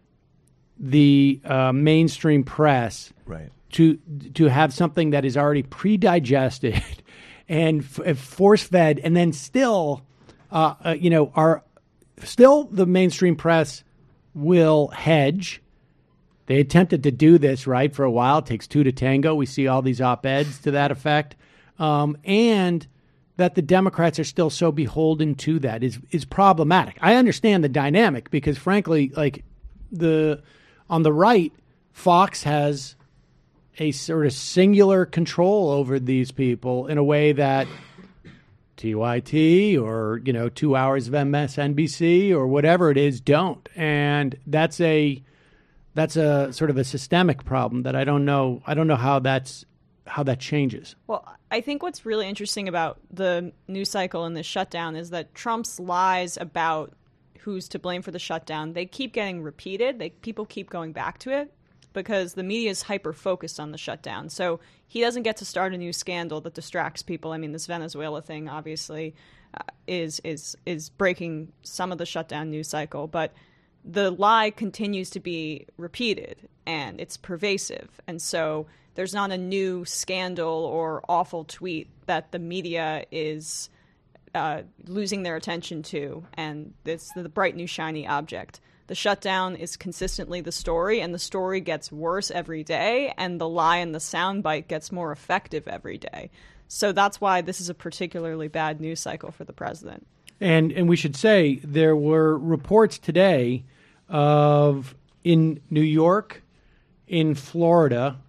the uh, mainstream press right. to to have something that is already pre-digested and f- force-fed, and then still, uh, uh, you know, are still the mainstream press will hedge. They attempted to do this, right, for a while. It takes two to tango. We see all these op-eds to that effect. Um, and that the Democrats are still so beholden to that is is problematic. I understand the dynamic because, frankly, like the on the right, Fox has a sort of singular control over these people in a way that T Y T or, you know, two hours of M S N B C or whatever it is don't. And that's a that's a sort of a systemic problem that I don't know. I don't know how that's how that changes. Well, I think what's really interesting about the news cycle and the shutdown is that Trump's lies about who's to blame for the shutdown, they keep getting repeated. They people keep going back to it because the media is hyper-focused on the shutdown. So he doesn't get to start a new scandal that distracts people. I mean, this Venezuela thing obviously uh, is is is breaking some of the shutdown news cycle, but the lie continues to be repeated and it's pervasive. And so there's not a new scandal or awful tweet that the media is uh, losing their attention to, and it's the bright new shiny object. The shutdown is consistently the story, and the story gets worse every day, and the lie and the soundbite gets more effective every day. So that's why this is a particularly bad news cycle for the president. And and we should say there were reports today of in New York, in Florida,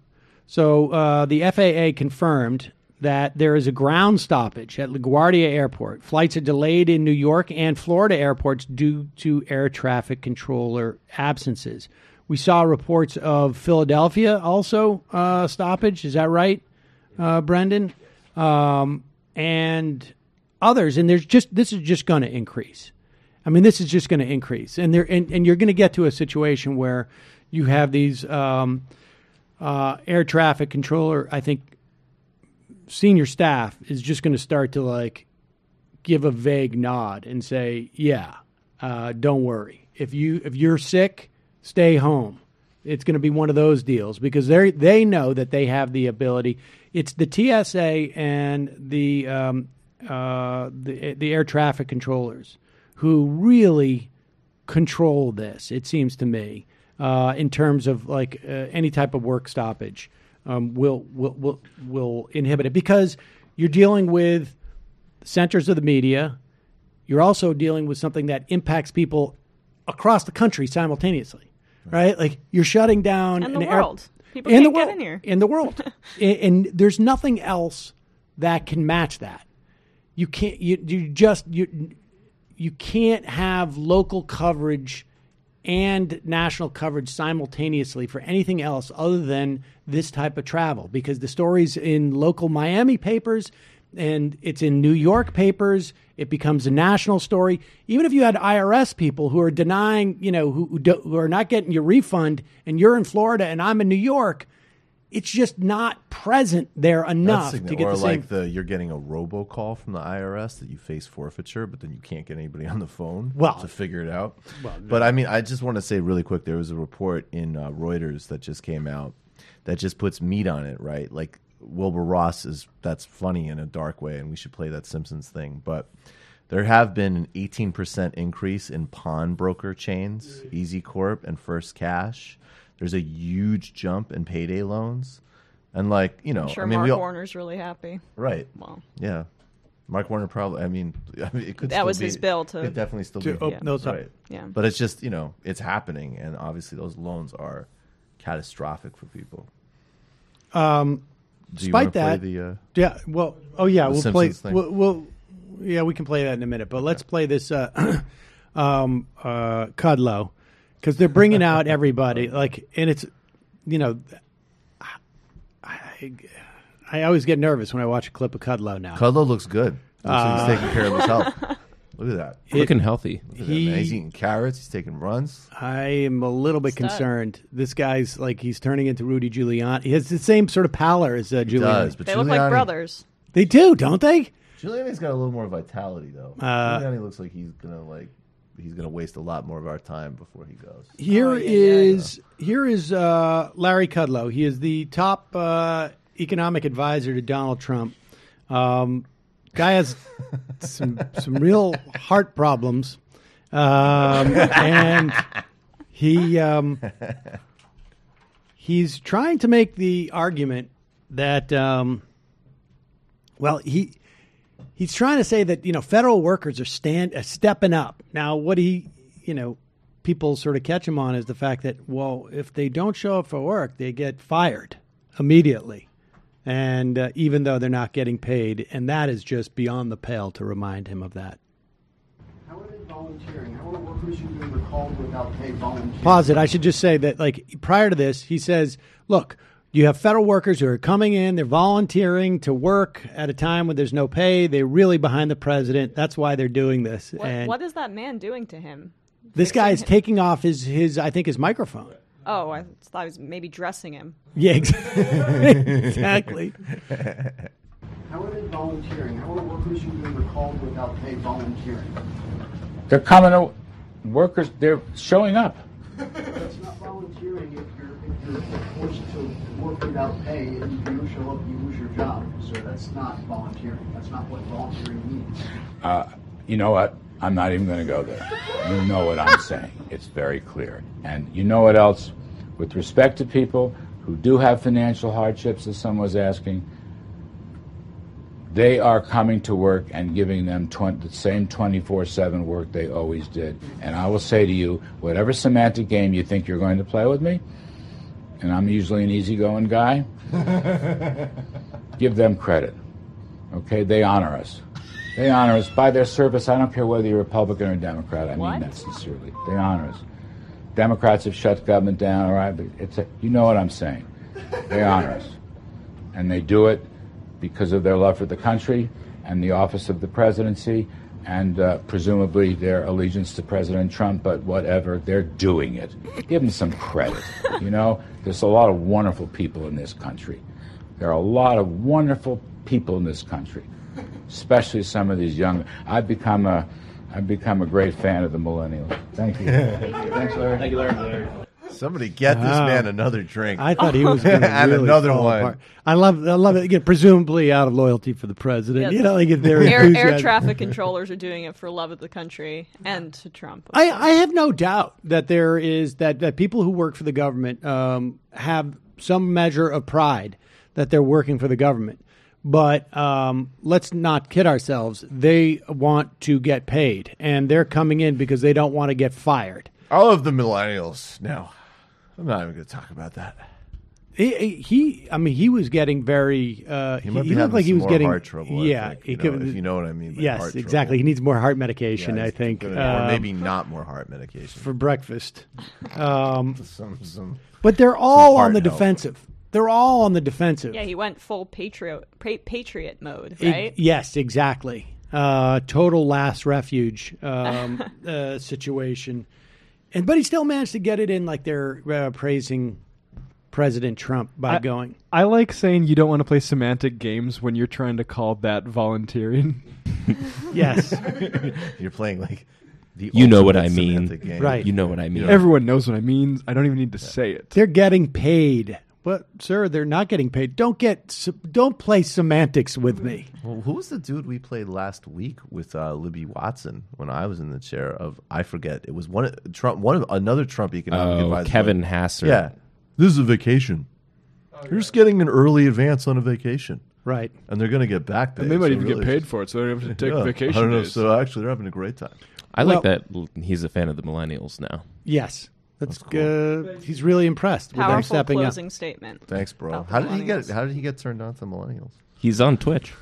So uh, the F A A confirmed that there is a ground stoppage at LaGuardia Airport. Flights are delayed in New York and Florida airports due to air traffic controller absences. We saw reports of Philadelphia also uh, stoppage. Is that right, uh, Brendan? Um, and others. And there's just this is just going to increase. I mean, this is just going to increase. And there and, and you're going to get to a situation where you have these um, uh, air traffic controller, I think, senior staff is just going to start to like give a vague nod and say, yeah, uh, don't worry. If you, if you're sick, stay home. It's going to be one of those deals because they they know that they have the ability. It's the T S A and the, um, uh, the, the air traffic controllers who really control this, it seems to me, uh, in terms of like uh, any type of work stoppage. Um, will will will will inhibit it because you're dealing with centers of the media. You're also dealing with something that impacts people across the country simultaneously, right? Like you're shutting down and an the air, world. People in can't the get world, in here. in the world, and, and there's nothing else that can match that. You can't. You you just you you can't have local coverage and national coverage simultaneously for anything else other than this type of travel because the story's in local Miami papers and it's in New York papers. It becomes a national story. Even if you had I R S people who are denying, you know, who, who, do, who are not getting your refund and you're in Florida and I'm in New York, it's just not present there enough That's to get or the same. like the you're getting a robocall from the I R S that you face forfeiture, but then you can't get anybody on the phone Well, to figure it out. well, no. But I mean, I just want to say really quick, there was a report in uh, Reuters that just came out that just puts meat on it, right? Like Wilbur Ross is that's funny in a dark way, and we should play that Simpsons thing. But there have been an eighteen percent increase in pawnbroker chains, Easy Corp and First Cash. There's a huge jump in payday loans. And like, you know, I'm sure I mean, Mark we all, Warner's really happy. Right. Well, yeah. Mark Warner probably, I mean, I mean it could That still was be, his bill to- it could definitely still to be. open those up. Right. Yeah. But it's just, you know, it's happening. And obviously those loans are catastrophic for people. Um, Do you wanna despite that, play the, uh, yeah, well, oh yeah, the we'll play. Simpsons thing? We'll, we'll, yeah, we can play that in a minute. But let's play this uh, um, uh, Kudlow because they're bringing out everybody. Like, and it's, you know, I, I always get nervous when I watch a clip of Kudlow now. Kudlow looks good. Looks like Uh, he's taking care of his health. Look at that. It- Looking healthy. Look at He- that, man. He's eating carrots. He's taking runs. I am a little bit Stud. concerned. This guy's like he's turning into Rudy Giuliani. He has the same sort of pallor as uh, He Giuliani. does, but they look like Giuliani- brothers. They do, don't they? Giuliani's got a little more vitality, though. Uh, Giuliani looks like he's gonna like he's gonna waste a lot more of our time before he goes. Here Oh, yeah, is here is uh, Larry Kudlow. He is the top uh, economic advisor to Donald Trump. Um, guy has some some real heart problems, um, and he um, he's trying to make the argument that um, well he. He's trying to say that, you know, federal workers are stand uh, stepping up. Now, what he, you know, people sort of catch him on is the fact that, well, if they don't show up for work, they get fired immediately. And uh, even though they're not getting paid, and that is just beyond the pale to remind him of that. How are they volunteering? How are workers who've been recalled without pay volunteering? Pause it. I should just say that, like, prior to this, he says, look, you have federal workers who are coming in, they're volunteering to work at a time when there's no pay. They're really behind the president. That's why they're doing this. What, and what is that man doing to him? this Fixing guy is him? taking off his, his, I think, his microphone. Oh, I thought I was maybe dressing him. Yeah, ex- exactly. How are they volunteering? How are workers who've been recalled without pay volunteering? They're coming to workers, they're showing up. That's not volunteering if you're, if you're forced to work without pay and if you don't show up, you lose your job. So that's not volunteering. That's not what volunteering means. Uh, you know what? I'm not even going to go there. You know what I'm saying. It's very clear. And you know what else? With respect to people who do have financial hardships, as someone was asking, they are coming to work and giving them twenty, the same twenty-four seven work they always did. And I will say to you, whatever semantic game you think you're going to play with me, and I'm usually an easygoing guy, give them credit. Okay, they honor us. They honor us by their service. I don't care whether you're Republican or Democrat. I What? mean that sincerely. They honor us. Democrats have shut government down, all right, but it's a, you know what I'm saying. They honor us. And they do it because of their love for the country and the office of the presidency and uh, presumably their allegiance to President Trump, but whatever, they're doing it. Give them some credit, you know? There's a lot of wonderful people in this country. There are a lot of wonderful people in this country, especially some of these young. I've become a, I've become a great fan of the millennials. Thank you. Thanks, Larry. Thank you, Larry. Somebody get this Wow. man another drink. I thought he was going to and really another fall one. apart. I love, I love it. Again, presumably out of loyalty for the president. Yeah, you know, like if they're air, enthusiastic. air traffic controllers are doing it for love of the country and to Trump. I, I have no doubt that there is that, that people who work for the government um, have some measure of pride that they're working for the government. But um, let's not kid ourselves. They want to get paid, and they're coming in because they don't want to get fired. All of the millennials. No, I'm not even going to talk about that. He, he, I mean, he was getting very. Uh, He might be looked having like he some was more getting heart trouble, I Yeah, think, he you know, could- if you know what I mean by Yes, heart exactly. trouble. He needs more heart medication. Yeah, I he's think, gonna- um, or maybe not more heart medication for breakfast. Um, some, some, but they're all heart on the help. defensive. They're all on the defensive. Yeah, he went full patriot pa- patriot mode, E- right? yes, exactly. Uh, total last refuge um, uh, situation, and but he still managed to get it in. Like they're uh, praising President Trump by I, going. I like saying you don't want to play semantic games when you're trying to call that volunteering. Yes, you're playing like the You know what ultimate I mean. semantic game. Right. You know what I mean. Everyone knows what I mean. I don't even need to say it. They're getting paid, but sir, they're not getting paid. Don't get. Don't play semantics with me. Well, who was the dude we played last week with uh, Libby Watson when I was in the chair of? I forget. It was one of Trump. One of another Trump economic Oh, advisor. Kevin Hasser. Yeah, this is a vacation. You're just getting an early advance on a vacation, right? And they're going to get back pay. And they might so even get really paid it's- for it, so they don't have to take Yeah, vacation I don't know. days. So actually, they're having a great time. I Well- like that l- he's a fan of the millennials now. Yes, that's, good. He's really impressed with them Powerful stepping up. closing statement. Thanks, bro. About the How did he get? millennials. How did he get turned on to millennials? He's on Twitch.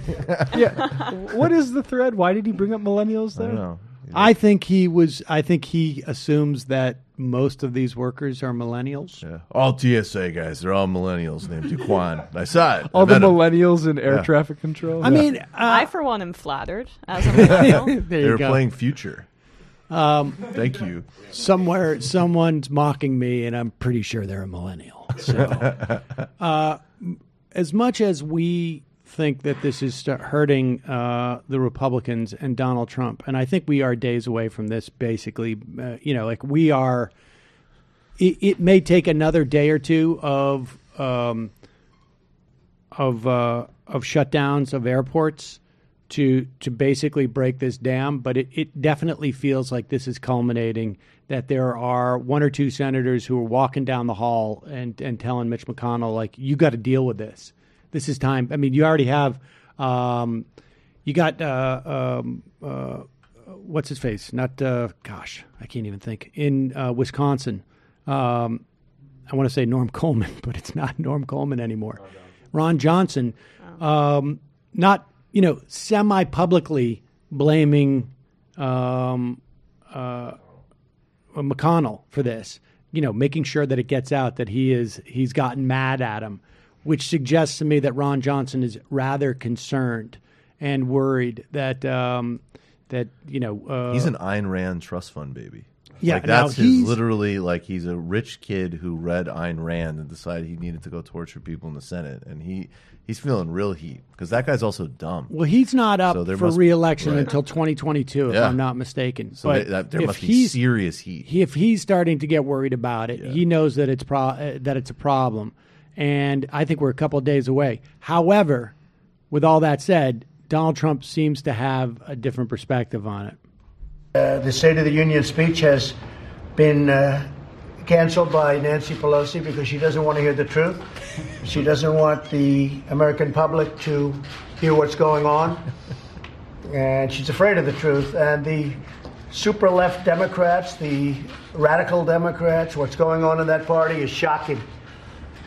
yeah. What is the thread? Why did he bring up millennials there? I don't know. I think he was. I think he assumes that most of these workers are millennials. Yeah, all T S A guys. They're all millennials named Duquan. I saw it. All I the met him. millennials in air Yeah. traffic control. I mean, uh, I, for one, am flattered as a millennial. there They you were go. playing Future. Um, Thank you. Somewhere, someone's mocking me, and I'm pretty sure they're a millennial. So, uh, as much as we think that this is st- hurting uh, the Republicans and Donald Trump, and I think we are days away from this. Basically, uh, you know, like we are. It, it may take another day or two of um, of uh, of shutdowns of airports to to basically break this dam, but it, it definitely feels like this is culminating, that there are one or two senators who are walking down the hall and, and telling Mitch McConnell, like, you got to deal with this. This is time. I mean, you already have, um, you got, uh, um, uh, what's his face? Not, uh, gosh, I can't even think. In uh, Wisconsin, um, I want to say Norm Coleman, but it's not Norm Coleman anymore. Ron Johnson, um, not, you know, semi-publicly blaming um, uh, McConnell for this, you know, making sure that it gets out that he is he's gotten mad at him, which suggests to me that Ron Johnson is rather concerned and worried that um, that you know uh, He's an Ayn Rand trust fund baby. Yeah, like now that's his he's- literally like he's a rich kid who read Ayn Rand and decided he needed to go torture people in the Senate, and he he's feeling real heat because that guy's also dumb. Well, he's not up So there for must- re-election right. until twenty twenty-two, if Yeah. I'm not mistaken. So But they- that- there if must be he's- serious heat. he- if he's starting to get worried about it, he knows that it's pro- uh, that it's a problem, and I think we're a couple of days away. However, with all that said, Donald Trump seems to have a different perspective on it. Uh, the State of the Union speech has been uh, canceled by Nancy Pelosi because she doesn't want to hear the truth. She doesn't want the American public to hear what's going on. And she's afraid of the truth. And the super left Democrats, the radical Democrats, what's going on in that party is shocking.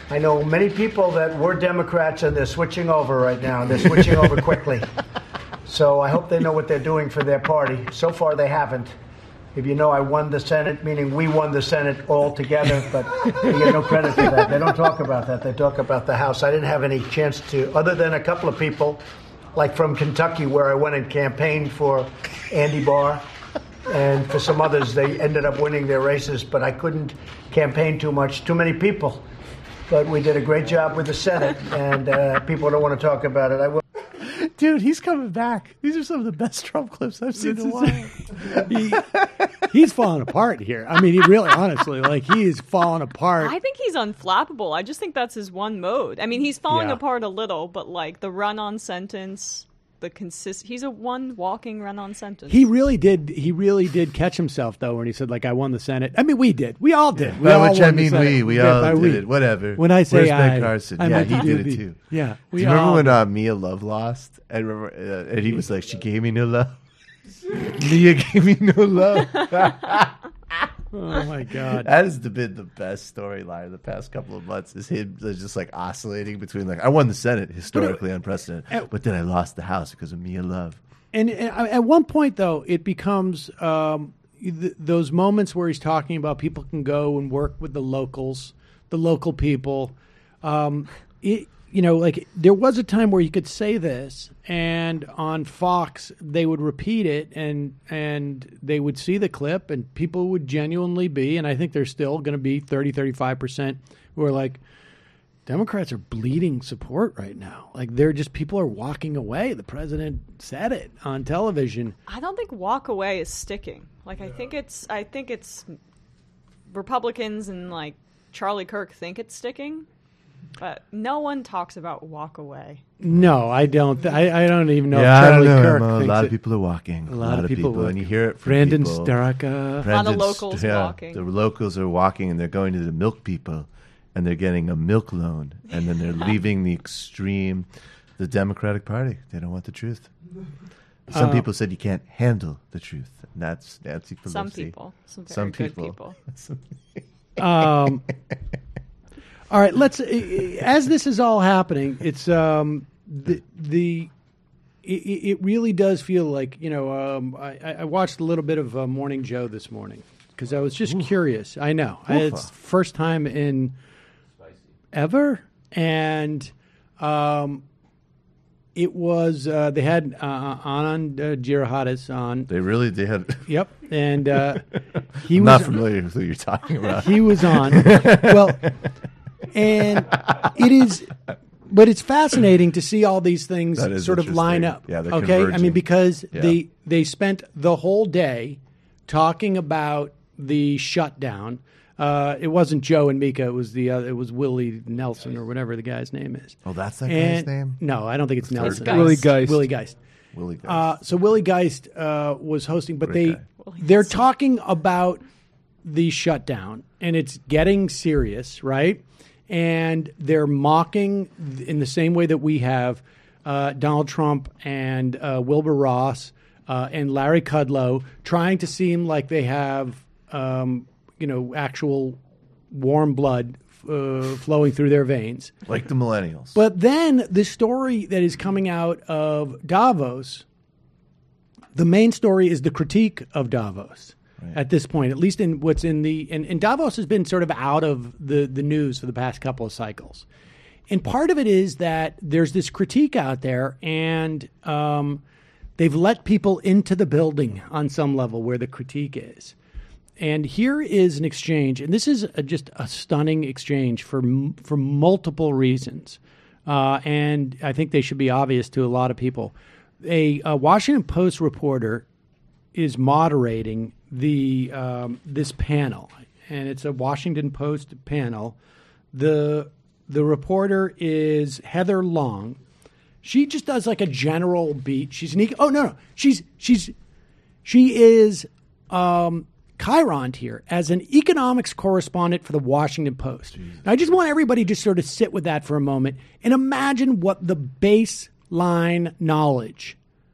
I know many people that were Democrats and they're switching over right now, and they're switching over quickly. So I hope they know what they're doing for their party. So far, they haven't. If you know, I won the Senate, meaning we won the Senate all together, but they get no credit for that. They don't talk about that. They talk about the House. I didn't have any chance to, other than a couple of people, like from Kentucky, where I went and campaigned for Andy Barr, and for some others, they ended up winning their races, but I couldn't campaign too much, too many people. But we did a great job with the Senate, and uh, people don't want to talk about it. I will. Dude, he's coming back. These are some of the best Trump clips I've seen in a while. he, he's falling apart here. I mean, he really, honestly, like, he is falling apart. I think he's unflappable. I just think that's his one mode. I mean, he's falling Yeah. apart a little, but like the run-on sentence, the consist. He's a one walking run-on sentence. He really did. He really did catch himself though when he said, "Like I won the Senate." I mean, we did. We all did. We By all which I won the mean Senate. we. We Yeah, all by did we. it. Whatever. When I say Where's I, Ben Carson? I Yeah, meant he to do did it the- too. Yeah, Do you remember when uh, Mia Love lost? And remember, uh, and he was like, "She gave me no love." Mia gave me no love. Oh my God, that has been the best storyline of the past couple of months. Is him just like oscillating between like, I won the Senate, historically unprecedented, but then I lost the House because of Mia Love. And, and at one point, though, it becomes um, th- those moments where he's talking about people can go and work with the locals, the local people. Um, it, you know, like there was a time where you could say this, and on Fox they would repeat it, and and they would see the clip, and people would genuinely be, and I think there's still going to be thirty, thirty-five percent who are like, Democrats are bleeding support right now. Like they're just, people are walking away. The president said it on television. I don't think walk away is sticking. Like I think it's I think it's Republicans and like Charlie Kirk think it's sticking, but no one talks about walk away. No, I don't. Th- I, I don't even know Yeah, if I don't Charlie know, Kirk Emma. A thinks lot it- of people are walking. A lot, of people, and you hear it from Brandon people. Starka. A lot of locals yeah, walking. The locals are walking, and they're going to the milk people, and they're getting a milk loan, and then they're leaving the extreme, the Democratic Party. They don't want the truth. Some Uh, people said you can't handle the truth. And that's Nancy Pelosi. Some people. Some very Some good people. people. Um, all right, let's. As this is all happening, it's um, the the. It, it really does feel like, you know. Um, I, I watched a little bit of uh, Morning Joe this morning because I was just curious. I know I, it's first time in ever, and um, it was uh, they had uh, Anand uh, Giridharadas on. They really did. Yep, and uh, he I'm was not familiar with who you're talking about. He was on. Well, and it is, but it's fascinating to see all these things That is sort of line interesting. up. Yeah, they're okay, I mean converging. because Yeah. they they spent the whole day talking about the shutdown. Uh, it wasn't Joe and Mika. It was the uh, it was Willie Nelson or whatever the guy's name is. Oh, that's that And- guy's name? No, I don't think it's The third Nelson. guy? Willie Geist. Willie Geist. Willie Geist. Uh, so Willie Geist uh, was hosting, but Great they guy. they're talking about the shutdown, and it's getting serious, right? And they're mocking in the same way that we have uh, Donald Trump and uh, Wilbur Ross uh, and Larry Kudlow trying to seem like they have, um, you know, actual warm blood uh, flowing through their veins. Like the millennials. But then the story that is coming out of Davos, the main story is the critique of Davos at this point, at least in what's in the, and, and Davos has been sort of out of the, the news for the past couple of cycles. And part of it is that there's this critique out there, and um, they've let people into the building on some level where the critique is. And here is an exchange, and this is a, just a stunning exchange for m- for multiple reasons, uh, and I think they should be obvious to a lot of people. A, a Washington Post reporter is moderating the um, this panel, and it's a Washington Post panel. the The reporter is Heather Long. She just does like a general beat. She's an e- oh no no she's she's she is. Um, Chironed here as an economics correspondent for the Washington Post. Now, I just want everybody to sort of sit with that for a moment and imagine what the baseline knowledge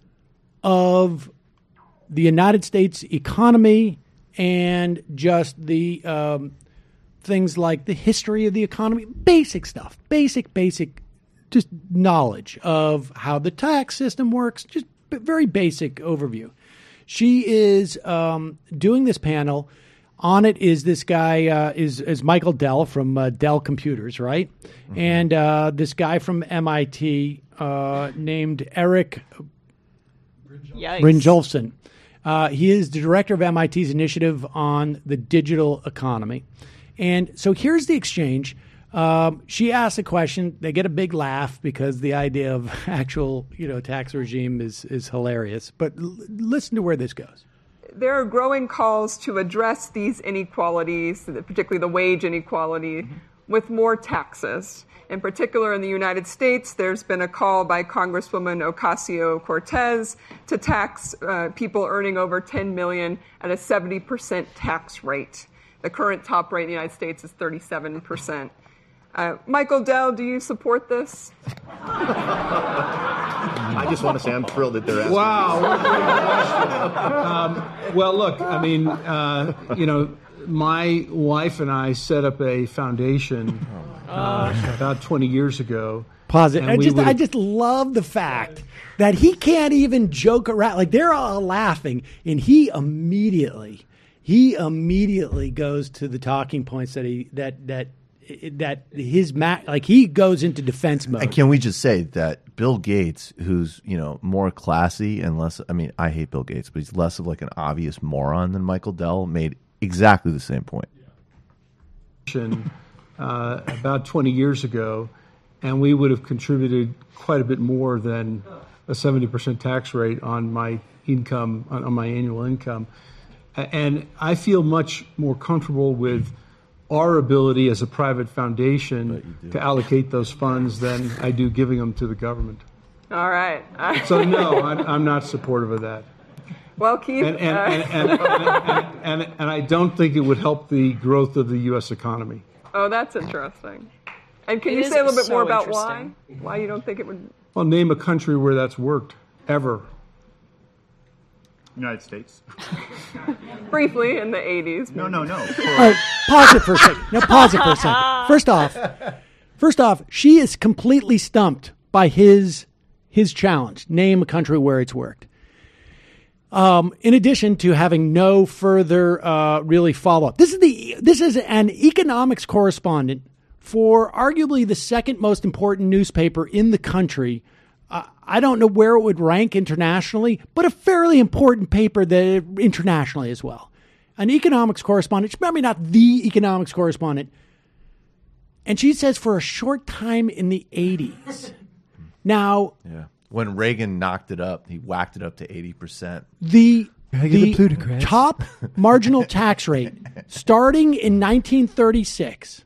of the United States economy and just the um, things like the history of the economy, basic stuff, basic, basic, just knowledge of how the tax system works, just very basic overview. She is um, doing this panel. On it is this guy, uh, is, is Michael Dell from uh, Dell Computers, right? Mm-hmm. And uh, this guy from M I T uh, named Eric Brynjolfsson. Uh, he is the director of M I T's initiative on the digital economy. And so here's the exchange. Um, she asks a question. They get a big laugh because the idea of actual, you know, tax regime is, is hilarious. But l- listen to where this goes. There are growing calls to address these inequalities, particularly the wage inequality, mm-hmm. with more taxes. In particular, in the United States, there's been a call by Congresswoman Ocasio-Cortez to tax uh, people earning over ten million dollars at a seventy percent tax rate. The current top rate in the United States is thirty-seven percent. Uh, Michael Dell, do you support this? I just want to say I'm thrilled that they're asking. Wow. um, well, look, I mean, uh, you know, my wife and I set up a foundation uh, about twenty years ago. Pause it. I just, would... I just love the fact that he can't even joke around. Like, they're all laughing, and he immediately, he immediately goes to the talking points that he that that. that his ma- like he goes into defense mode. And can we just say that Bill Gates, who's, you know, more classy and less, I mean, I hate Bill Gates, but he's less of like an obvious moron than Michael Dell, made exactly the same point. Uh, about twenty years ago, and we would have contributed quite a bit more than a seventy percent tax rate on my income, on, on my annual income. And I feel much more comfortable with our ability as a private foundation to allocate those funds than I do giving them to the government. All right. So no, I'm, I'm not supportive of that. Well, Keith, and and, uh, and, and, and, and, and I don't think it would help the growth of the U S economy. Oh, that's interesting. And can It you is say a little bit so more about why? interesting. Why you don't think it would? Well, name a country where that's worked ever. United States. Briefly in the eighties. No, no, no. All right, pause it for a second. No, pause it for a second. First off, first off, she is completely stumped by his his challenge. Name a country where it's worked. Um, in addition to having no further uh, really follow up, this is the this is an economics correspondent for arguably the second most important newspaper in the country. Uh, I don't know where it would rank internationally, but a fairly important paper that internationally as well. An economics correspondent, maybe not the economics correspondent. And she says for a short time in the eighties. Now, yeah, when Reagan knocked it up, he whacked it up to eighty percent. The, Gotta get the the plutocrats. top marginal tax rate starting in nineteen thirty-six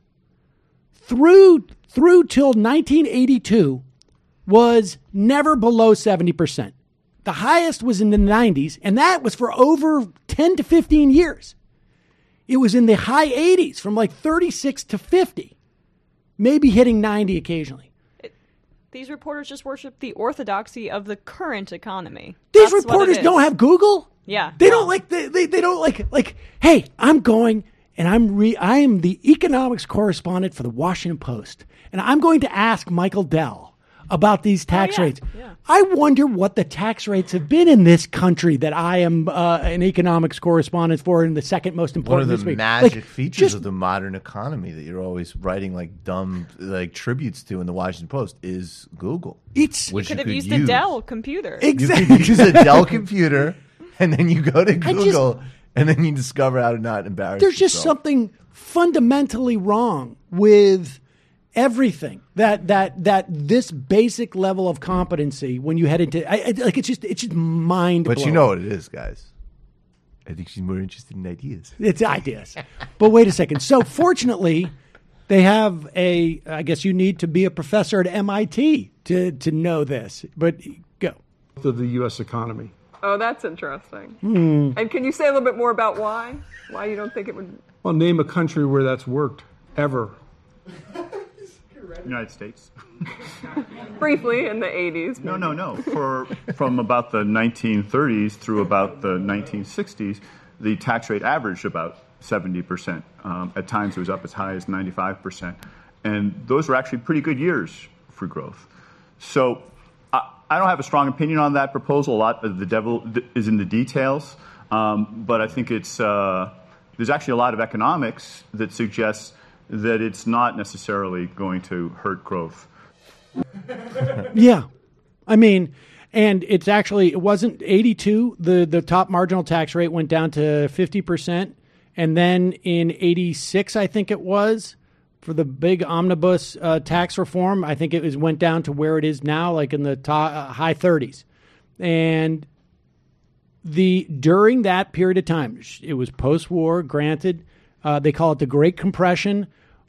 through through till nineteen eighty-two was never below seventy percent. The highest was in the nineties, and that was for over ten to fifteen years. It was in the high eighties, from like thirty-six to fifty, maybe hitting ninety occasionally. It, these reporters just worship the orthodoxy of the current economy. These That's what it reporters is. don't have Google. Yeah. They don't like, they, they, they don't like, like, hey, I'm going and I'm re, I am the economics correspondent for the Washington Post, and I'm going to ask Michael Dell about these tax oh, yeah. rates. Yeah. I wonder what the tax rates have been in this country that I am uh, an economics correspondent for in the second most One important of the newspaper. magic Like, features just- of the modern economy that you're always writing like dumb like tributes to in the Washington Post is Google. It's which You could have you used use. a Dell computer. Exactly. You could use a Dell computer, and then you go to I just- Google, and then you discover how to not embarrass There's just yourself. something fundamentally wrong with everything that that that this basic level of competency when you head into I, I, like it's just it's just mind blowing. But you know what it is, guys. I think she's more interested in ideas. It's ideas. But wait a second. So fortunately, they have a. I guess you need to be a professor at M I T to to know this. But go. Of the U S economy. Oh, that's interesting. Hmm. And can you say a little bit more about why? Why you don't think it would? Well, name a country where that's worked ever. United States. Briefly in the eighties. No, no, no. For from about the nineteen thirties through about the nineteen sixties, the tax rate averaged about seventy percent. Um, at times it was up as high as ninety-five percent. And those were actually pretty good years for growth. So I, I don't have a strong opinion on that proposal. A lot of the devil is in the details. Um, but I think it's uh, there's actually a lot of economics that suggests that it's not necessarily going to hurt growth. Yeah. I mean, and it's actually, it wasn't eighty-two, the, the top marginal tax rate went down to fifty percent. And then in eighty-six, I think it was, for the big omnibus uh, tax reform, I think it was went down to where it is now, like in the top, uh, high thirties. And the during that period of time, it was post-war, granted, uh, they call it the Great Compression.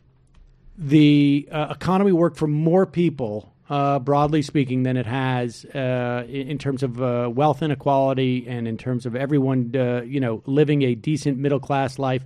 The uh, economy worked for more people, uh, broadly speaking, than it has uh, in, in terms of uh, wealth inequality and in terms of everyone, uh, you know, living a decent middle-class life.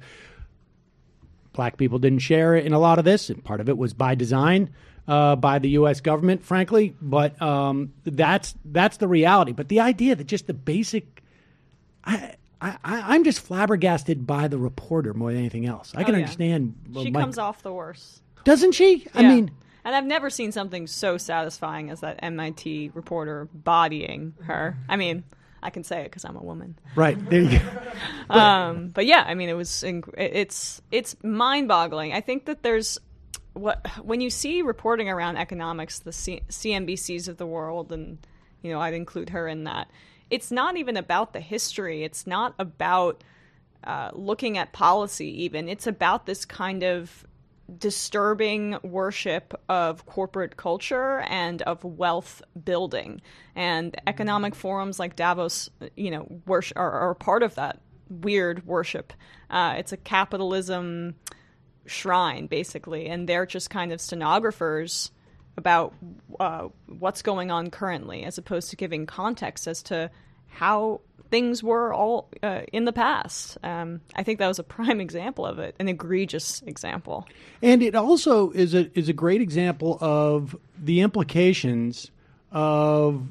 Black people didn't share in a lot of this, and part of it was by design uh, by the U S government, frankly. But um, that's that's the reality. But the idea that just the basic, I, I I'm just flabbergasted by the reporter more than anything else. I can Oh, yeah. understand. She my- comes off the worst. doesn't she? I Yeah. mean, and I've never seen something so satisfying as that M I T reporter bodying her. I mean, I can say it because I'm a woman. right there you go. um, but yeah, I mean, it was inc- it's it's mind-boggling. I think that there's what when you see reporting around economics, the C- CNBCs of the world, and you know, I'd include her in that. It's not even about the history. It's not about uh, looking at policy. Even it's about this kind of disturbing worship of corporate culture and of wealth building, and economic forums like Davos, you know, worship are, are part of that weird worship. Uh, it's a capitalism shrine, basically, and they're just kind of stenographers about uh, what's going on currently, as opposed to giving context as to how things were all uh, in the past. Um, I think that was a prime example of it, an egregious example. And it also is a is a great example of the implications of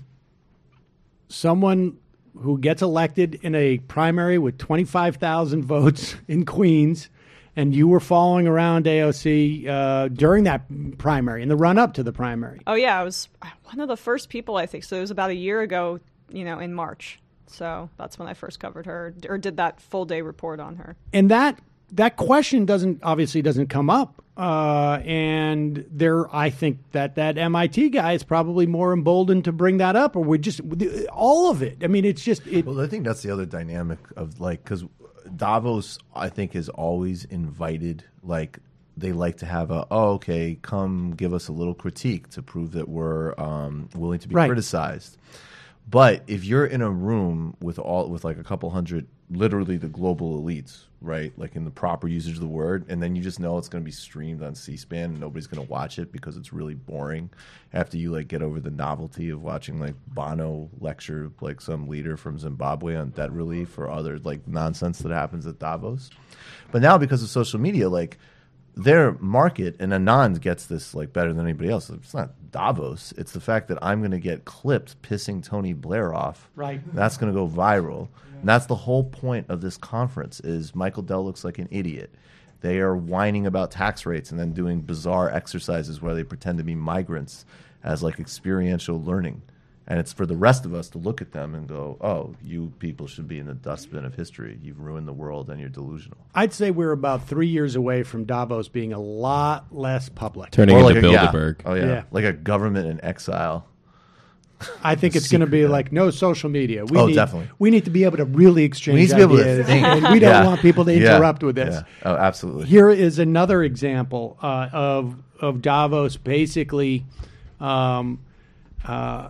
someone who gets elected in a primary with twenty-five thousand votes in Queens, and you were following around A O C uh, during that primary, in the run-up to the primary. Oh, yeah, I was one of the first people, I think. So it was about a year ago, you know, in March. So that's when I first covered her, or did that full-day report on her. And that that question doesn't obviously doesn't come up. Uh, and there, I think that that M I T guy is probably more emboldened to bring that up, or we just all of it. I mean, it's just it. Well, I think that's the other dynamic of like, because Davos, I think, is always invited. Like, they like to have a, oh, okay, come give us a little critique to prove that we're um, willing to be Right. criticized. But if you're in a room with all with like a couple hundred, literally the global elites, right? Like in the proper usage of the word, and then you just know it's going to be streamed on C-SPAN and nobody's going to watch it because it's really boring. After you like get over the novelty of watching like Bono lecture like some leader from Zimbabwe on debt relief or other like nonsense that happens at Davos. But now because of social media, like their market, and Anand gets this like better than anybody else. It's not Davos. It's the fact that I'm going to get clipped pissing Tony Blair off. Right. That's going to go viral. And that's the whole point of this conference is Michael Dell looks like an idiot. They are whining about tax rates and then doing bizarre exercises where they pretend to be migrants as like experiential learning. And it's for the rest of us to look at them and go, oh, you people should be in the dustbin of history. You've ruined the world and you're delusional. I'd say we're about three years away from Davos being a lot less public. Turning Or into like a- yeah. Bilderberg. Oh, yeah. Yeah. Like a government in exile. I think it's going to be like no social media. We Oh, need, definitely. We need to be able to really exchange We need to be able to ideas, think. and we don't Yeah. want people to Yeah. interrupt with this. Yeah. Oh, absolutely. Here is another example uh, of of Davos basically. Um, uh,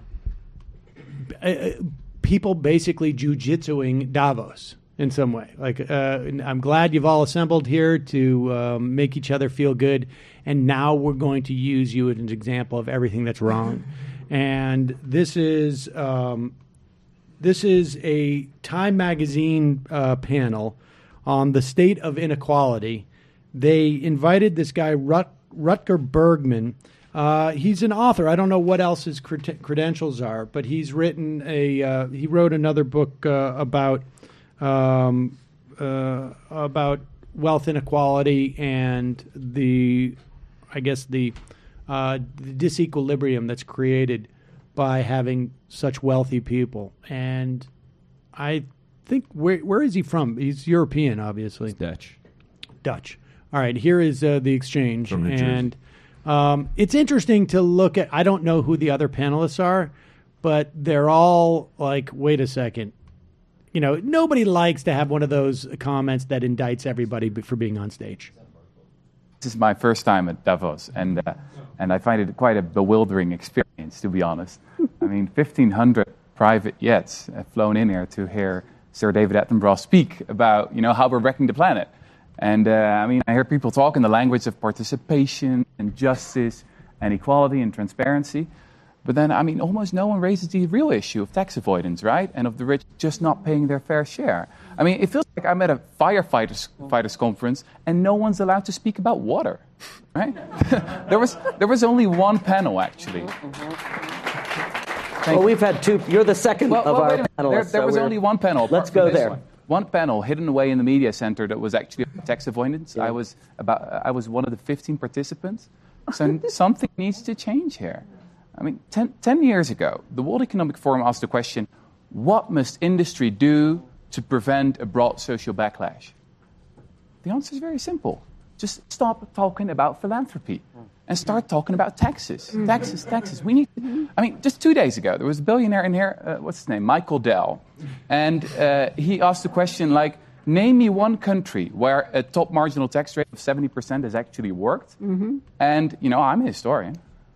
uh, people basically jujitsuing Davos in some way. Like, uh, I'm glad you've all assembled here to um, make each other feel good, and now we're going to use you as an example of everything that's wrong. And this is um, this is a Time Magazine uh, panel on the state of inequality. They invited this guy Rut- Rutger Bergman. Uh, he's an author. I don't know what else his cred- credentials are, but he's written a. Uh, he wrote another book uh, about um, uh, about wealth inequality and the, I guess, the, uh, the disequilibrium that's created by having such wealthy people. And I think, where where is he from? He's European, obviously. He's Dutch. Dutch. All right, here is uh, the exchange. From New Jersey. And um, it's interesting to look at, I don't know who the other panelists are, but they're all like, wait a second. You know, nobody likes to have one of those comments that indicts everybody for being on stage. This is my first time at Davos, and uh, and I find it quite a bewildering experience, to be honest. I mean, fifteen hundred private jets have flown in here to hear Sir David Attenborough speak about, you know, how we're wrecking the planet. And, uh, I mean, I hear people talk in the language of participation and justice and equality and transparency. But then, I mean, almost no one raises the real issue of tax avoidance, right? And of the rich just not paying their fair share. I mean, it feels like I'm at a firefighters fighters conference and no one's allowed to speak about water, right? there was there was only one panel, actually. Well, we've had two. You're the second well, of well, our wait panelists. There, there so was we're- only one panel. Let's apart go from this there. One. One panel hidden away in the media center that was actually tax avoidance. I was about. I was one of the fifteen participants. So something needs to change here. I mean, ten, ten years ago, the World Economic Forum asked the question, what must industry do to prevent a broad social backlash? The answer is very simple. Just stop talking about philanthropy and start talking about taxes. Taxes, taxes. We need to, I mean, just two days ago, there was a billionaire in here, uh, what's his name, Michael Dell. And uh, he asked the question like, name me one country where a top marginal tax rate of seventy percent has actually worked. Mm-hmm. And, you know, I'm a historian.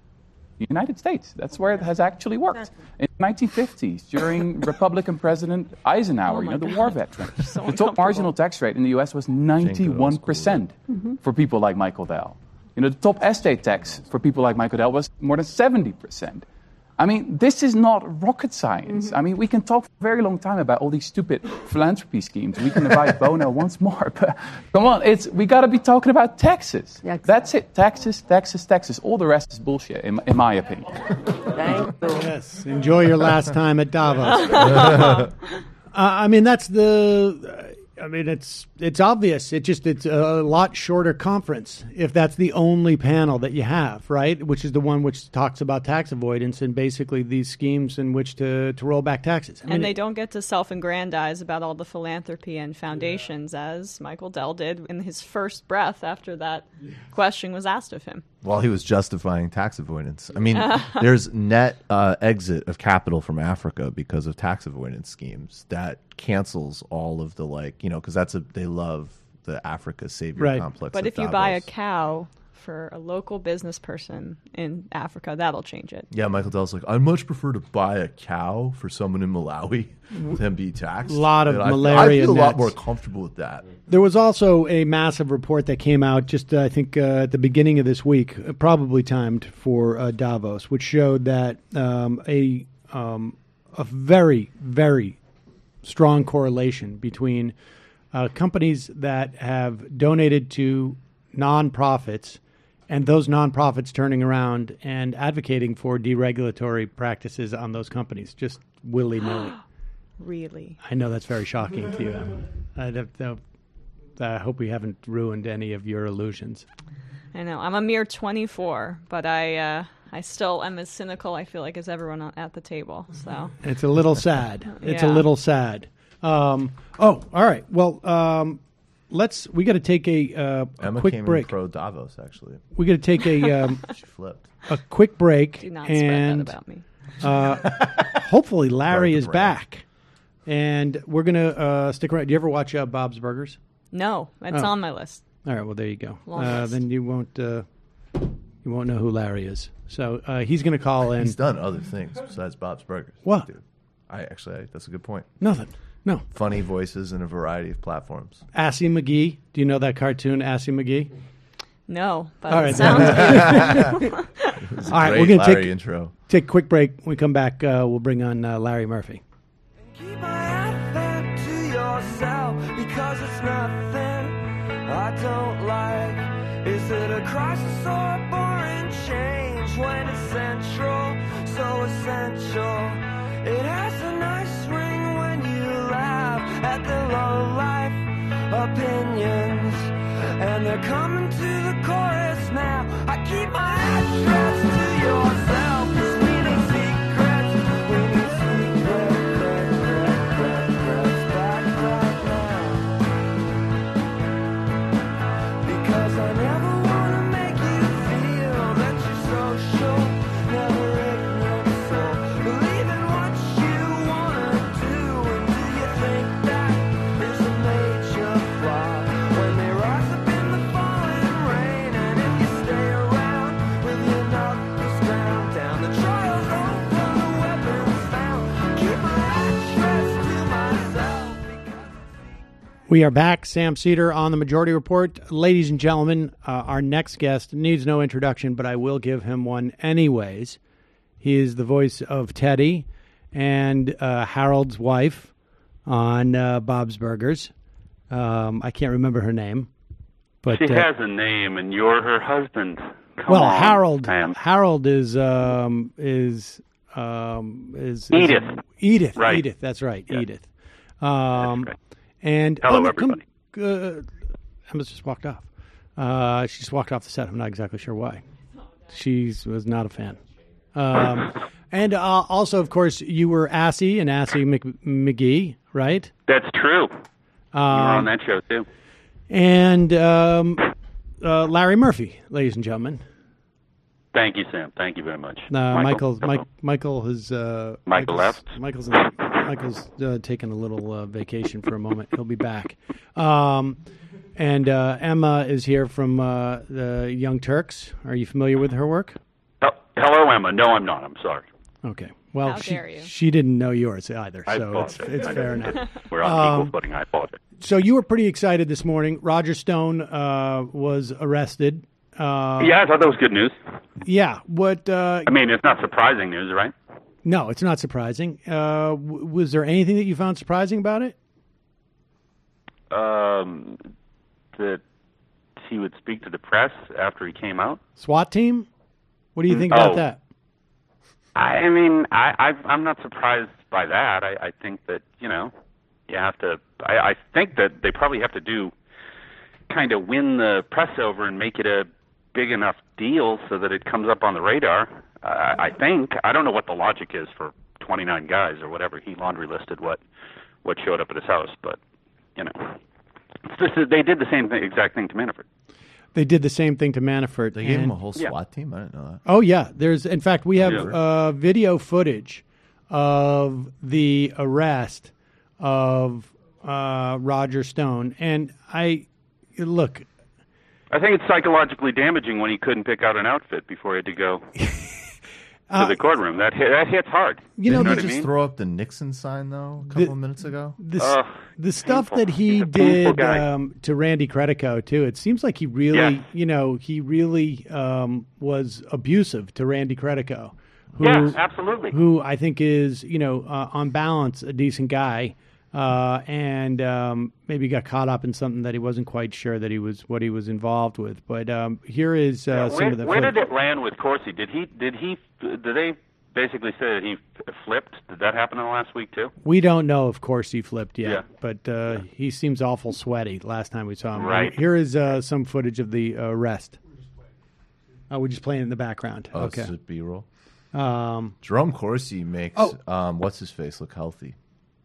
The United States, that's where it has actually worked. In the nineteen fifties, during Republican President Eisenhower, Oh you my know, the God. war veteran, So the top marginal tax rate in the U S was ninety-one percent Mhm. for people like Michael Dell. You know, the top estate tax for people like Michael Dell was more than seventy percent. I mean, this is not rocket science. I mean, we can talk for a very long time about all these stupid philanthropy schemes. We can invite Bono once more, but come on, it's we got to be talking about taxes. That's it. Taxes, taxes, taxes. All the rest is bullshit, in, in my opinion. Thank you. Yes, enjoy your last time at Davos. uh, I mean, that's the. I mean, it's it's obvious. It just it's a lot shorter conference if that's the only panel that you have, right? Which is the one which talks about tax avoidance and basically these schemes in which to, to roll back taxes. I mean, And they don't get to self-aggrandize about all the philanthropy and foundations, as Michael Dell did in his first breath after that question was asked of him. While he was justifying tax avoidance. I mean, there's net uh, exit of capital from Africa because of tax avoidance schemes. That cancels all of the, like, you know, because that's a, they love the Africa savior Right. complex. But of if you Davos. buy a cow for a local business person in Africa, that'll change it. Yeah, Michael Dell's like, I much prefer to buy a cow for someone in Malawi than be taxed. Lot of And I- malaria I feel a lot nets. more comfortable with that. There was also a massive report that came out just, uh, I think, uh, at the beginning of this week, uh, probably timed for uh, Davos, which showed that um, a um, a very, very strong correlation between uh, companies that have donated to nonprofits and those nonprofits turning around and advocating for deregulatory practices on those companies, just willy-nilly. Really? I know that's very shocking to you. I, don't know. I hope we haven't ruined any of your illusions. I know. I'm a mere twenty-four, but I uh, I still am as cynical, I feel like, as everyone on- at the table. So It's a little sad. It's a Yeah. little sad. Um, oh, all right. Well, um, let's. We got to take a, uh, a Emma quick came break. in pro Davos, actually. We got to take a um, She flipped. a quick break, Do not spread that and about me. Uh, hopefully Larry Guard the is brand. back, and we're gonna uh, stick around. Do you ever watch uh, Bob's Burgers? No, it's Oh. on my list. All right. Well, there you go. Long Uh, list. then you won't. Uh, you won't know who Larry is. So uh, he's going to call in. He's done other things besides Bob's Burgers. What? Dude, I actually, I, that's a good point. Nothing. No. Funny voices in a variety of platforms. Assy McGee. Do you know that cartoon, Assy McGee? No, but All it right. sounds good. It was a All right, great we're going to Larry take intro. take a quick break. When we come back, uh, we'll bring on uh, Larry Murphy. to yourself because it's nothing I don't like. Is it a crisis or a boring change when it's central, so essential? It has a nice ring when you laugh at the low life opinions. We're coming to the chorus now. I keep my address to yourself, 'cause we need secrets. We need secrets, back right now. Because I never wanna make you feel that you're social, never ignorant soul. Believe in what you wanna do, and do you think that is a major flaw? When they rise up in the falling rain, and if you stay around with your knuckles down, down the trials over the weapons found. Keep my address to myself. We are back. Sam Cedar on the Majority Report. Ladies and gentlemen, uh, our next guest needs no introduction, but I will give him one anyways. He is the voice of Teddy and uh, Harold's wife on uh, Bob's Burgers. Um, I can't remember her name. But, she uh, has a name, and you're her husband. Come well, on, Harold Sam. Harold is um, is um, is is- Edith. Edith. Right. Edith. That's right. Edith. Um, And Hello, oh, no, everybody. Come, uh, Emma's just walked off. Uh, she just walked off the set. I'm not exactly sure why. She was not a fan. Um, and uh, also, of course, you were Assy and Assy Mc- McGee, right? That's true. Um, you were on that show, too. And um, uh, Larry Murphy, ladies and gentlemen. Thank you, Sam. Thank you very much. Uh, Michael, Mike, Michael has. Uh, Michael Michael's, left? Michael's, Michael's uh, taking a little uh, vacation for a moment. He'll be back. Um, and uh, Emma is here from uh, the Young Turks. Are you familiar with her work? Oh, hello, Emma. No, I'm not. I'm sorry. Okay. Well, How she, dare you. she didn't know yours either, I so it's, apologize. it's I fair know. enough. We're on Um, equal footing. I apologize. So you were pretty excited this morning. Roger Stone uh, was arrested. Uh, yeah, I thought that was good news. Yeah. What? Uh, I mean, it's not surprising news, right? no, it's not surprising. Uh, w- was there anything that you found surprising about it? Um, that he would speak to the press after he came out. SWAT team? What do you think about Oh. that? I, I mean, I, I, I'm not surprised by that. I, I think that, you know, you have to, I, I think that they probably have to do, kind of win the press over and make it a big enough deal so that it comes up on the radar. Uh, I think. I don't know what the logic is for twenty-nine guys or whatever. He laundry listed what, what showed up at his house, but, you know, it's just, they did the same thing, exact thing to Manafort. They did the same thing to Manafort. They gave him and- a whole SWAT team? I didn't know that. Oh, yeah. There's, in fact, we have Yeah. uh, video footage of the arrest of uh, Roger Stone. And I, look, I think it's psychologically damaging when he couldn't pick out an outfit before he had to go to Uh, the courtroom. That hit, that hits hard. You know, know the- what I Just mean? throw up the Nixon sign, though, a The- couple of minutes ago? the, s- Ugh, the stuff painful. that he He's a painful did guy. um, to Randy Credico, too, it seems like he really, Yeah. you know, he really um, was abusive to Randy Credico. Who, Yeah, absolutely. Who I think is, you know, uh, on balance, a decent guy. Uh, and um, maybe got caught up in something that he wasn't quite sure that he was what he was involved with. But um, here is uh, Yeah, some where of the where footage. did it land with Corsi? Did he did he did they basically say that he f- flipped? Did that happen in the last week too? We don't know, of course, he flipped yet, Yeah. but uh, he seems awful sweaty last time we saw him. Right. Here is uh, some footage of the uh, arrest. Oh, we're just playing it in the background. Oh, okay. this is B-roll. Um, Jerome Corsi makes, Oh. um, what's his face, look healthy.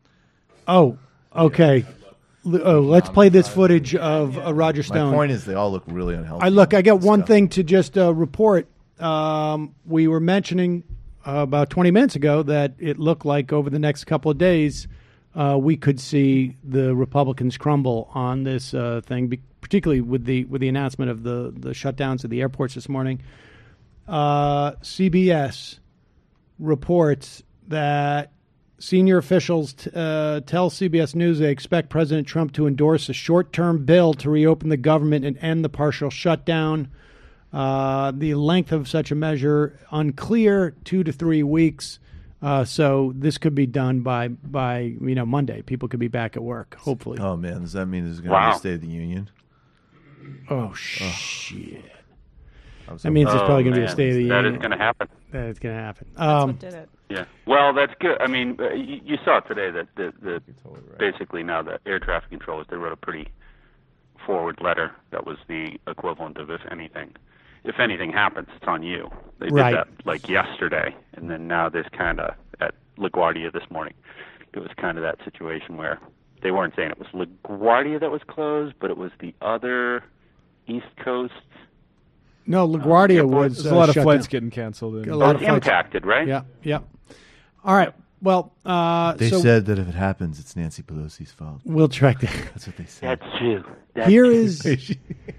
oh, okay. L- Oh, let's play this footage of uh, Roger Stone. My point is they all look really unhealthy. I look. I got one thing to just uh, report. Um, we were mentioning uh, about twenty minutes ago that it looked like over the next couple of days uh, we could see the Republicans crumble on this uh, thing, be- particularly with the with the announcement of the the shutdowns of the airports this morning. Uh, C B S reports that senior officials t- uh, tell C B S News they expect President Trump to endorse a short-term bill to reopen the government and end the partial shutdown. Uh, the length of such a measure unclear, two to three weeks. Uh, so this could be done by by you know Monday. People could be back at work, hopefully. Oh, man, does that mean there's going to Wow. be a State of the Union? Oh shit! I was That means there's Oh, probably going to be a man. State of the That Union. is going to happen. That is going to happen. That's Um, what did it. Yeah. Well, that's good. I mean, uh, you, you saw today that the, the basically now the air traffic controllers they wrote a pretty forward letter that was the equivalent of if anything, if anything happens, it's on you. They did Right. that like yesterday, and then now this kind of at LaGuardia this morning. It was kind of that situation where they weren't saying it was LaGuardia that was closed, but it was the other East Coast. No, LaGuardia was There's a uh, lot of shut flights down. getting canceled. A And lot It of was flights. impacted, right? Yeah, yeah. All right. Well, uh, They so said that if it happens, it's Nancy Pelosi's fault. we'll track that. That's what they said. That's true. That's Here true. is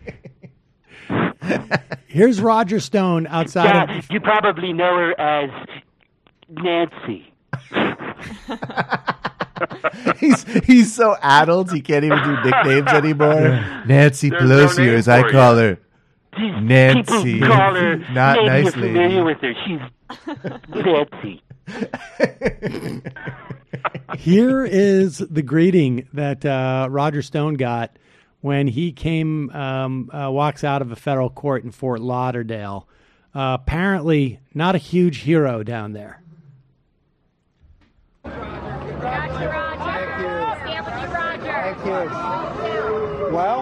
here's Roger Stone outside Yeah, of you probably know her as Nancy. he's he's so addled he can't even do nicknames anymore. Nancy There's no Pelosi, or as name I for call you. her, She's, Nancy. People call her, Not maybe nice you're familiar lady. with her. She's Nancy. Here is the greeting that uh, Roger Stone got when he came, um, uh, walks out of a federal court in Fort Lauderdale. Uh, apparently, not a huge hero down there. Thank you. Well,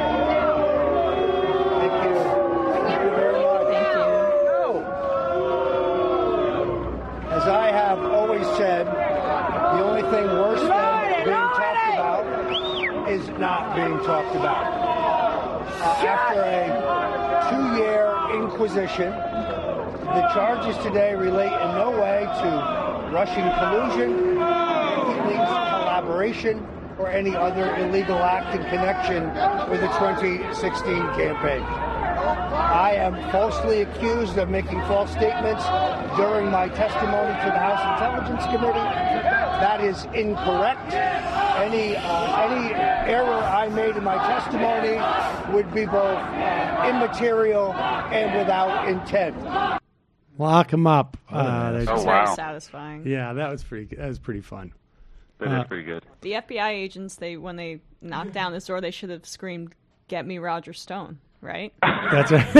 thank you. Thank you very much. Thank you. As I have always said, the only thing worse than being talked about is not being talked about. Uh, after a two-year inquisition, the charges today relate in no way to Russian collusion, WikiLeaks collaboration, or any other illegal act in connection with the twenty sixteen campaign. I am falsely accused of making false statements during my testimony to the House Intelligence Committee. That is incorrect. Any uh, any error I made in my testimony would be both uh, immaterial and without intent. Lock him up. Uh, Oh, they- wow. Very satisfying. Yeah, that was pretty. That was pretty fun. That is Uh, pretty good. The F B I agents, they when they knocked down this door, they should have screamed, "Get me Roger Stone!" Right? That's right.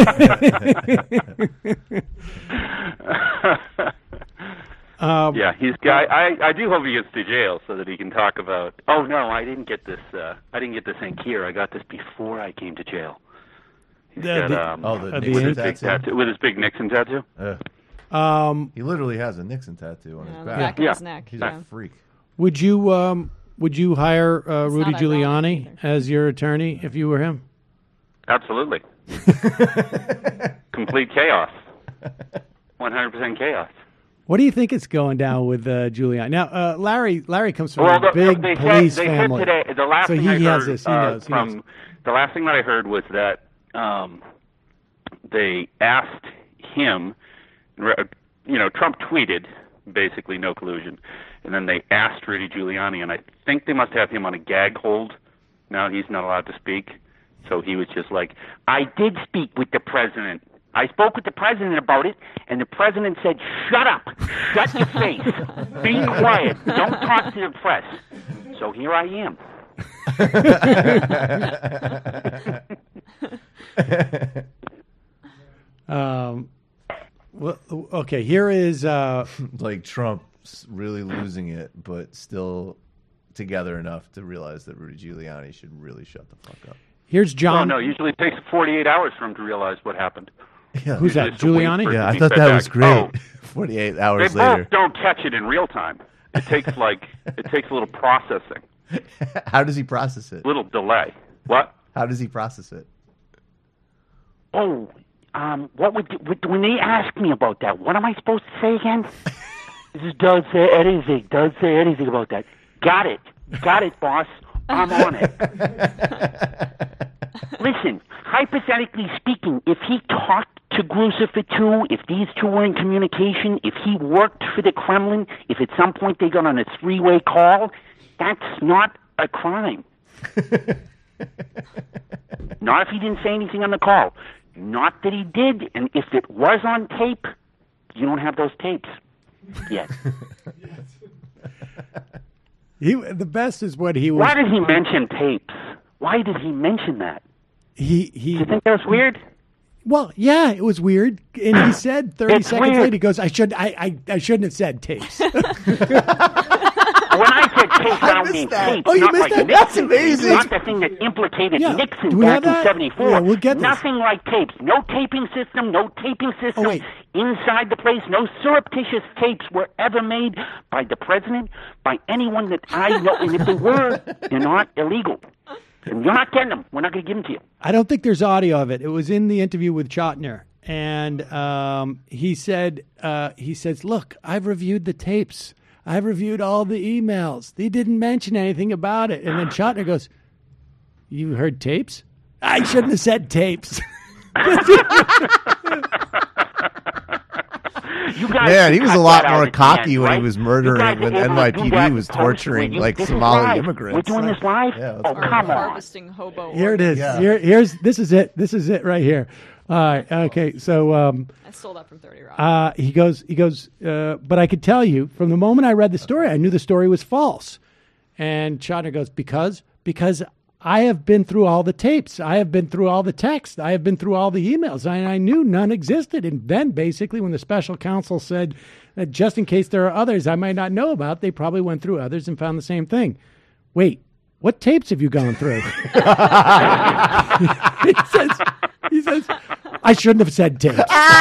um, Yeah, he's guy. I, I do hope he gets to jail so that he can talk about. Oh no, I didn't get this. Uh, I didn't get this ink here. I got this before I came to jail. He's The- got, the- um, Oh, the with Nixon his big tattoo? tattoo with his big Nixon tattoo. Uh, Um, he literally has a Nixon tattoo on Yeah, his the back. back of his Yeah. neck, He's yeah. a freak. would you um, would you hire uh, It's Rudy not ironic Giuliani either. as your attorney if you were him? Absolutely. Complete chaos. One hundred percent chaos. What do you think is going down with uh, Giuliani? Now, uh, Larry Larry comes from Well, a the, big they police said, they family. said today. The last so thing he I has heard this. He uh, knows. He from knows. the last thing that I heard was that um, they asked him. You know, Trump tweeted basically no collusion, and then they asked Rudy Giuliani, and I think they must have him on a gag hold. Now he's not allowed to speak, so he was just like, I did speak with the president. I spoke with the president about it, and the president said, "Shut up, shut your face, be quiet, don't talk to the press." So here I am. Um, well, okay. Here is uh, like Trump's really losing it, but still together enough to realize that Rudy Giuliani should really shut the fuck up. Here's John. Oh no, usually it takes forty-eight hours for him to realize what happened. Yeah. Who's that? Usually it's a week Giuliani? for it Yeah, to I be thought fed that back. was great. Oh, forty-eight they hours both later. don't catch it in real time. It takes like it takes a little processing, How does he process it? a little delay. What? How does he process it? Oh, um, what would what, when they ask me about that? What am I supposed to say again? This is don't say anything. Don't say anything about that. Got it. Got it, boss. I'm on it. Listen, hypothetically speaking, if he talked to Gruzifer too, if these two were in communication, if he worked for the Kremlin, if at some point they got on a three-way call, that's not a crime. Not if he didn't say anything on the call. Not that he did, and if it was on tape, you don't have those tapes yet. He the best is what he was. Why did he mention tapes? Why did he mention that? He he. Do you think that was weird? Well, yeah, it was weird, and he said thirty It's seconds weird. later, he goes, "I should, I, I, I shouldn't have said tapes." When I said case found in tapes, Oh, you not missed like that? Nixon That's tapes, amazing. Not the thing that implicated Yeah. Nixon Do we back have in that? seventy-four. Yeah, we'll get this. Nothing like tapes. No taping system. No taping system Oh, wait. inside the place. No surreptitious tapes were ever made by the president, by anyone that I know. And if they were, they're not illegal. And you're not getting them. We're not going to give them to you. I don't think there's audio of it. It was in the interview with Chotiner, and um, he said, uh, he says, "Look, I've reviewed the tapes. I've reviewed all the emails. They didn't mention anything about it." And then Chotiner goes, "You heard tapes? I shouldn't have said tapes." You guys Man, he can was cut a lot that out more at the cocky end, when right? he was You murdering, guys when are able N to Y do P D that was post torturing where you- like this is Somali live. immigrants. We're doing this live? Yeah, oh, Or come on. harvesting hobo. Here it is. Yeah. Here, here's this is it. This is it right here. All right. Okay. So um, I stole that from thirty Rock. uh, he goes. He goes. Uh, but I could tell you from the moment I read the story, I knew the story was false. And Chotiner goes, because because I have been through all the tapes. I have been through all the texts. I have been through all the emails. I, I knew none existed. And then basically when the special counsel said that just in case there are others I might not know about, they probably went through others and found the same thing. Wait, what tapes have you gone through? he says, he says, I shouldn't have said tapes.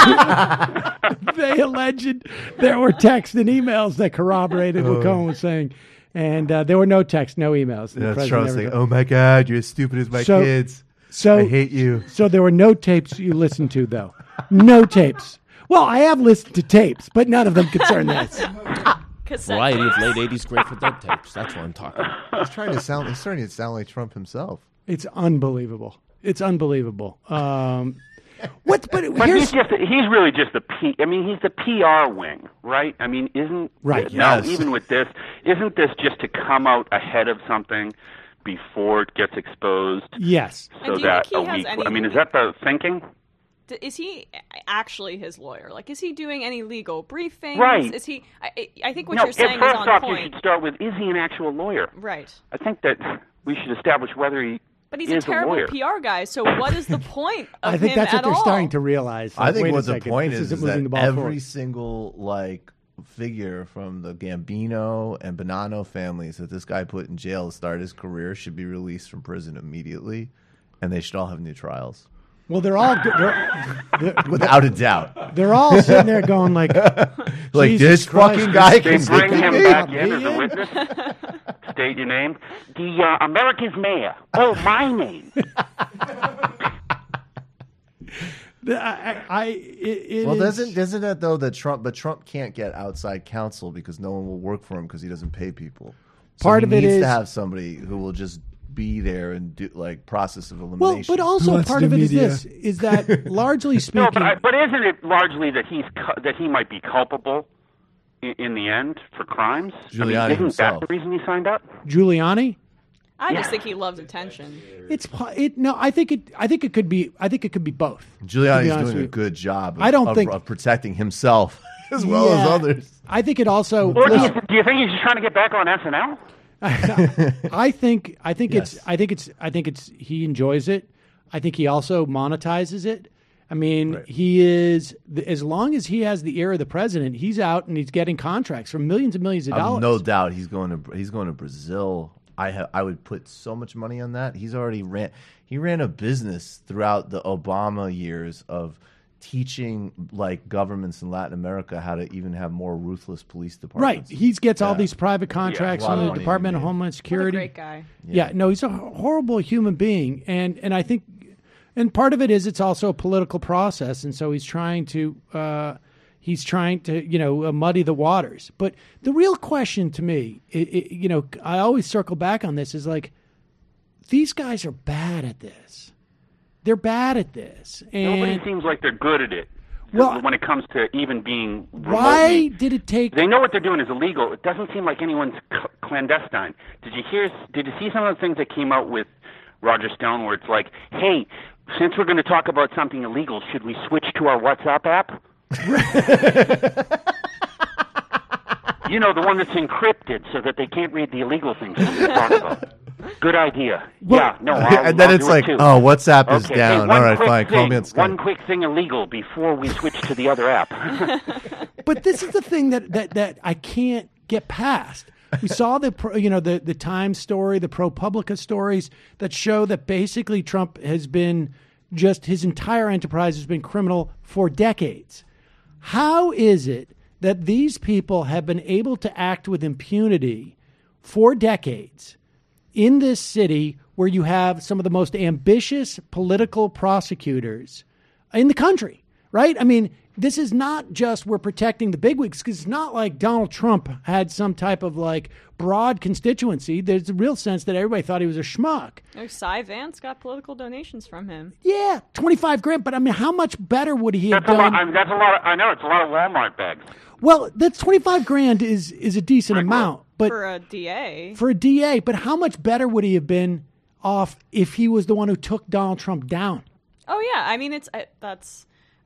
They alleged there were texts and emails that corroborated what Cohen was saying. And uh, there were no texts, no emails. The That's president Trump never saying, got- "Oh my God, you're as stupid as my So- kids. So I hate you." So there were no tapes you listened to, though. No tapes. Well, I have listened to tapes, but none of them concern this. Variety of late eighties great for dead tapes. That's what I'm talking about. He's trying to sound. He's starting to sound like Trump himself. It's unbelievable. It's unbelievable. Um, what? But, But here's he's just he's really just the P. I mean, he's the P R wing, right? I mean, isn't Right, Now, yes. even with this, isn't this just to come out ahead of something before it gets exposed? yes. So And do you that think he a has week. any- I mean, is that the thinking? D- Is he actually his lawyer? Like, is he doing any legal briefings? Right. Is he? I, I think what no, you're saying first is on off, you point. should start with: is he an actual lawyer? Right. I think that we should establish whether he But he's is a terrible lawyer. P R guy. So what is the point of I think him that's what at they're all? starting to realize. I Like, think wait a what the second, point this is, isn't is moving that the ball every forward. single like figure from the Gambino and Bonanno families that this guy put in jail to start his career should be released from prison immediately, and they should all have new trials. Well, they're all good. They're, they're, Without a doubt. they're all sitting there going like, Like, Jesus this Christ, fucking guy They can bring stick him me. back me in as a in. witness. State your name. The uh, America's mayor. Oh, my name. I, I, I it, it Well, is- doesn't doesn't that though that Trump, but Trump can't get outside counsel because no one will work for him because he doesn't pay people. So Part he of it needs is- to have somebody who will just be there and do like process of well, elimination. but also wants part the of it is media? this: is that largely No, speaking, but I, but isn't it largely that he's cu- that he might be culpable in, in the end for crimes? Giuliani I mean, isn't himself. that the reason he signed up? Giuliani. I just Yeah. think he loves attention. It's po- it. No, I think it. I think it could be. I think it could be both. to be Giuliani's honest doing with a you. good job. Of, I don't of, think- of protecting himself as well as Yeah. others. I think it also. Or do you, listen, do you think he's just trying to get back on S N L? I think. I think Yes. it's. I think it's. I think it's. He enjoys it. I think he also monetizes it. I mean, Right. he is as long as he has the ear of the president, he's out and he's getting contracts for millions and millions of I've dollars. no doubt he's going to he's going to Brazil. I have I would put so much money on that. He's already ran he ran a business throughout the Obama years of teaching like governments in Latin America how to even have more ruthless police Right. departments. He gets all Yeah. these private contracts a lot from of the money Department to of be made. Homeland What a Security. great guy. Yeah. no, he's a horrible human being, and and I think, and part of it is it's also a political process, and so he's trying to uh, he's trying to you know uh, muddy the waters. But the real question to me, it, it, you know, I always circle back on this is like, these guys are bad at this. They're bad at this, and Nobody seems like they're good at it. Well- when it comes to even being why remotely- did it take? They know what they're doing is illegal. It doesn't seem like anyone's c- clandestine. Did you hear? Did you see some of the things that came out with Roger Stone, where it's like, "Hey, since we're going to talk about something illegal, should we switch to our WhatsApp app?" You know, the one that's encrypted so that they can't read the illegal things that we talk about. Good idea. yeah, no, I'll, and then I'll it's do it like, too. oh, WhatsApp is Okay, down. Hey, one All right, quick fine. Thing, Call me on Skype. One quick thing illegal before we switch to the other app. But this is the thing that, that, that I can't get past. We saw the pro- you know the the Times story, the ProPublica stories that show that basically Trump has been just his entire enterprise has been criminal for decades. How is it that these people have been able to act with impunity for decades in this city where you have some of the most ambitious political prosecutors in the country, right? I mean, this is not just we're protecting the bigwigs, because it's not like Donald Trump had some type of like broad constituency. There's a real sense that everybody thought he was a schmuck. Oh, Cy Vance got political donations from him. Yeah, twenty-five grand. But I mean, how much better would he have That's a lot. done? I mean, that's a lot. Of, I know it's a lot of Walmart bags. Well, that's twenty-five grand is is a decent amount, but For a D A. for a D A. But how much better would he have been off if he was the one who took Donald Trump down? Oh, yeah. I mean, it's uh, that's.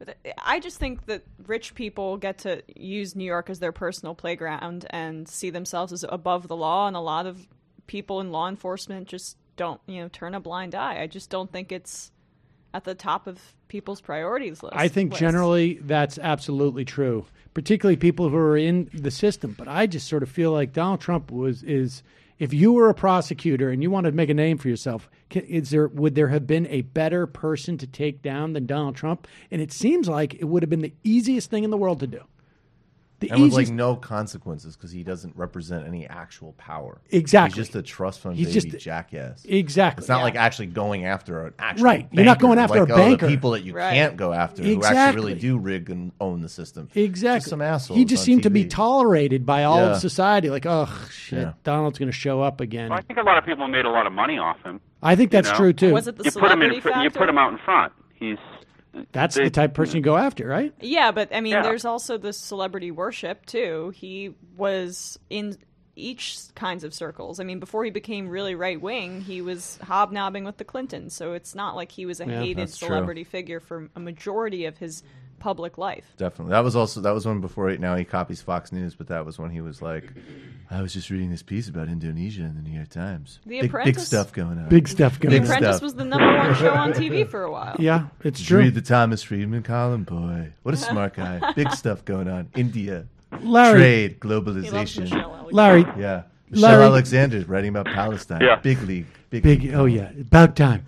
I just think that rich people get to use New York as their personal playground and see themselves as above the law, and a lot of people in law enforcement just don't, you know, turn a blind eye. I just don't think it's at the top of people's priorities list. I think list. generally that's absolutely true, particularly people who are in the system. But I just sort of feel like Donald Trump was is. If you were a prosecutor and you wanted to make a name for yourself, can, is there would there have been a better person to take down than Donald Trump? And it seems like it would have been the easiest thing in the world to do. The and with easiest, like no consequences because he doesn't represent any actual power. Exactly. He's just a trust fund He's baby just- jackass. Exactly. It's not Yeah. like actually going after an actual Right. You're not banker, going after like, a oh, banker. the people that you Right. can't go after who Exactly. actually really do rig and own the system. Exactly. Just some assholes. He just on seemed to T V. be tolerated by all Yeah. of society. Like, oh shit, Yeah. Donald's going to show up again. Well, I think a lot of people made a lot of money off him. I think you that's know? true too. Was it the you put him in. celebrity fr- You factor? put him out in front. He's. That's they- the type of person you go after, right? Yeah, but I mean, Yeah. there's also this celebrity worship too. He was in each kinds of circles. I mean, before he became really right wing, he was hobnobbing with the Clintons. So it's not like he was a Yeah, hated that's true. celebrity figure for a majority of his public life. Definitely. That was also that was one before he, now he copies Fox News, but that was when he was like, I was just reading this piece about Indonesia in the New York Times. The big, big Apprentice- stuff going on. Big stuff going The on. Apprentice was the number one show on T V for a while. Yeah, it's Did true. you read the Thomas Friedman column? Boy, what a smart guy. Big stuff going on. India. Larry- Trade. Globalization. Larry. Yeah. Michelle Larry- Alexander writing about Palestine. Yeah. Big league. Big, Big, league. oh yeah, about time.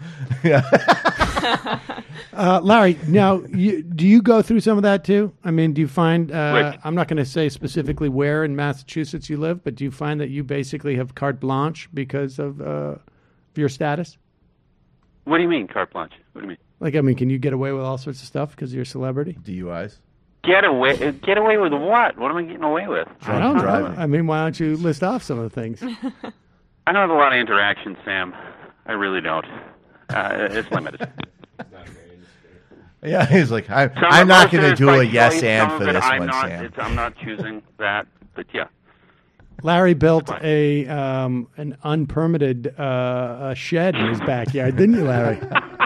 uh, Larry, now you, do you go through some of that too? I mean, do you find? Uh, Which? I'm not going to say specifically where in Massachusetts you live, but do you find that you basically have carte blanche because of uh, your status? What do you mean, carte blanche? What do you mean? Like, I mean, can you get away with all sorts of stuff because you're a celebrity? D U Is. Get away? Get away with what? What am I getting away with? I don't know. driving. I mean, why don't you list off some of the things? I don't have a lot of interaction, Sam. I really don't. Uh, it's limited. Yeah, he's like, I, Some I'm of not most going of to it's do by a yes choice, and some for of it this I'm one, not, Sam. It's, I'm not choosing that, but yeah. Larry built a um, an unpermitted uh, uh, shed in his backyard, didn't you, Larry?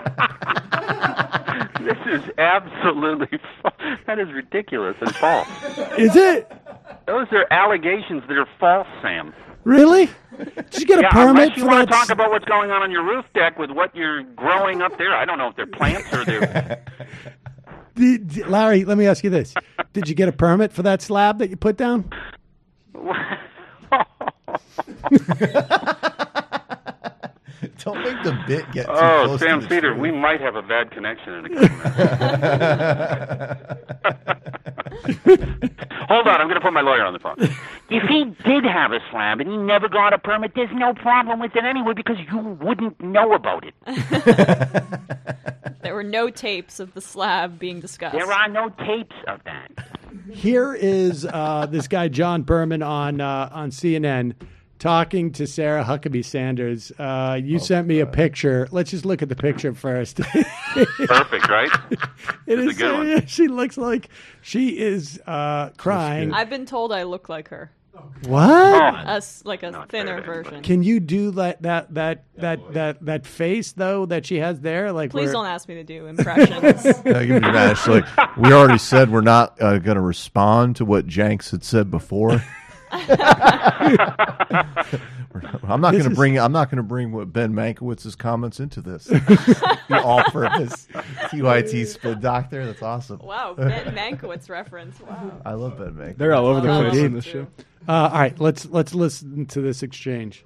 This is absolutely fa- that is ridiculous and false. Is it? Those are allegations that are false, Sam. Really? Did you get a yeah, permit unless you for want that? to talk about what's going on on your roof deck with what you're growing up there. I don't know if they're plants or they're. Did- did- Larry, let me ask you this: did you get a permit for that slab that you put down? Don't make the bit get too Oh, close Sam to the Cedar, truth. we might have a bad connection in a couple minutes. Hold on, I'm going to put my lawyer on the phone. If he did have a slab and he never got a permit, there's no problem with it anyway because you wouldn't know about it. There were no tapes of the slab being discussed. There are no tapes of that. Here is uh, this guy John Berman on uh, on C N N talking to Sarah Huckabee Sanders. Uh, you sent me a picture. Let's just look at the picture first. Perfect, right? It It's a is. good one. She looks like she is uh, crying. I've been told I look like her. What? A s- like a thinner version. Can you do that that that that that that face though that she has there? Like, Please where- don't ask me to do impressions. Yeah, give me that. It's like, we already said we're not uh, going to respond to what Jenks had said before. I'm not This going to is- bring. I'm not going to bring what Ben Mankowitz's comments into this. The all-purpose T Y T spin doctor. That's awesome. Wow, Ben Mankiewicz reference. Wow. I love Ben Mankiewicz. They're all over the Oh, place indeed. in this show. Uh, all right, let's let's listen to this exchange.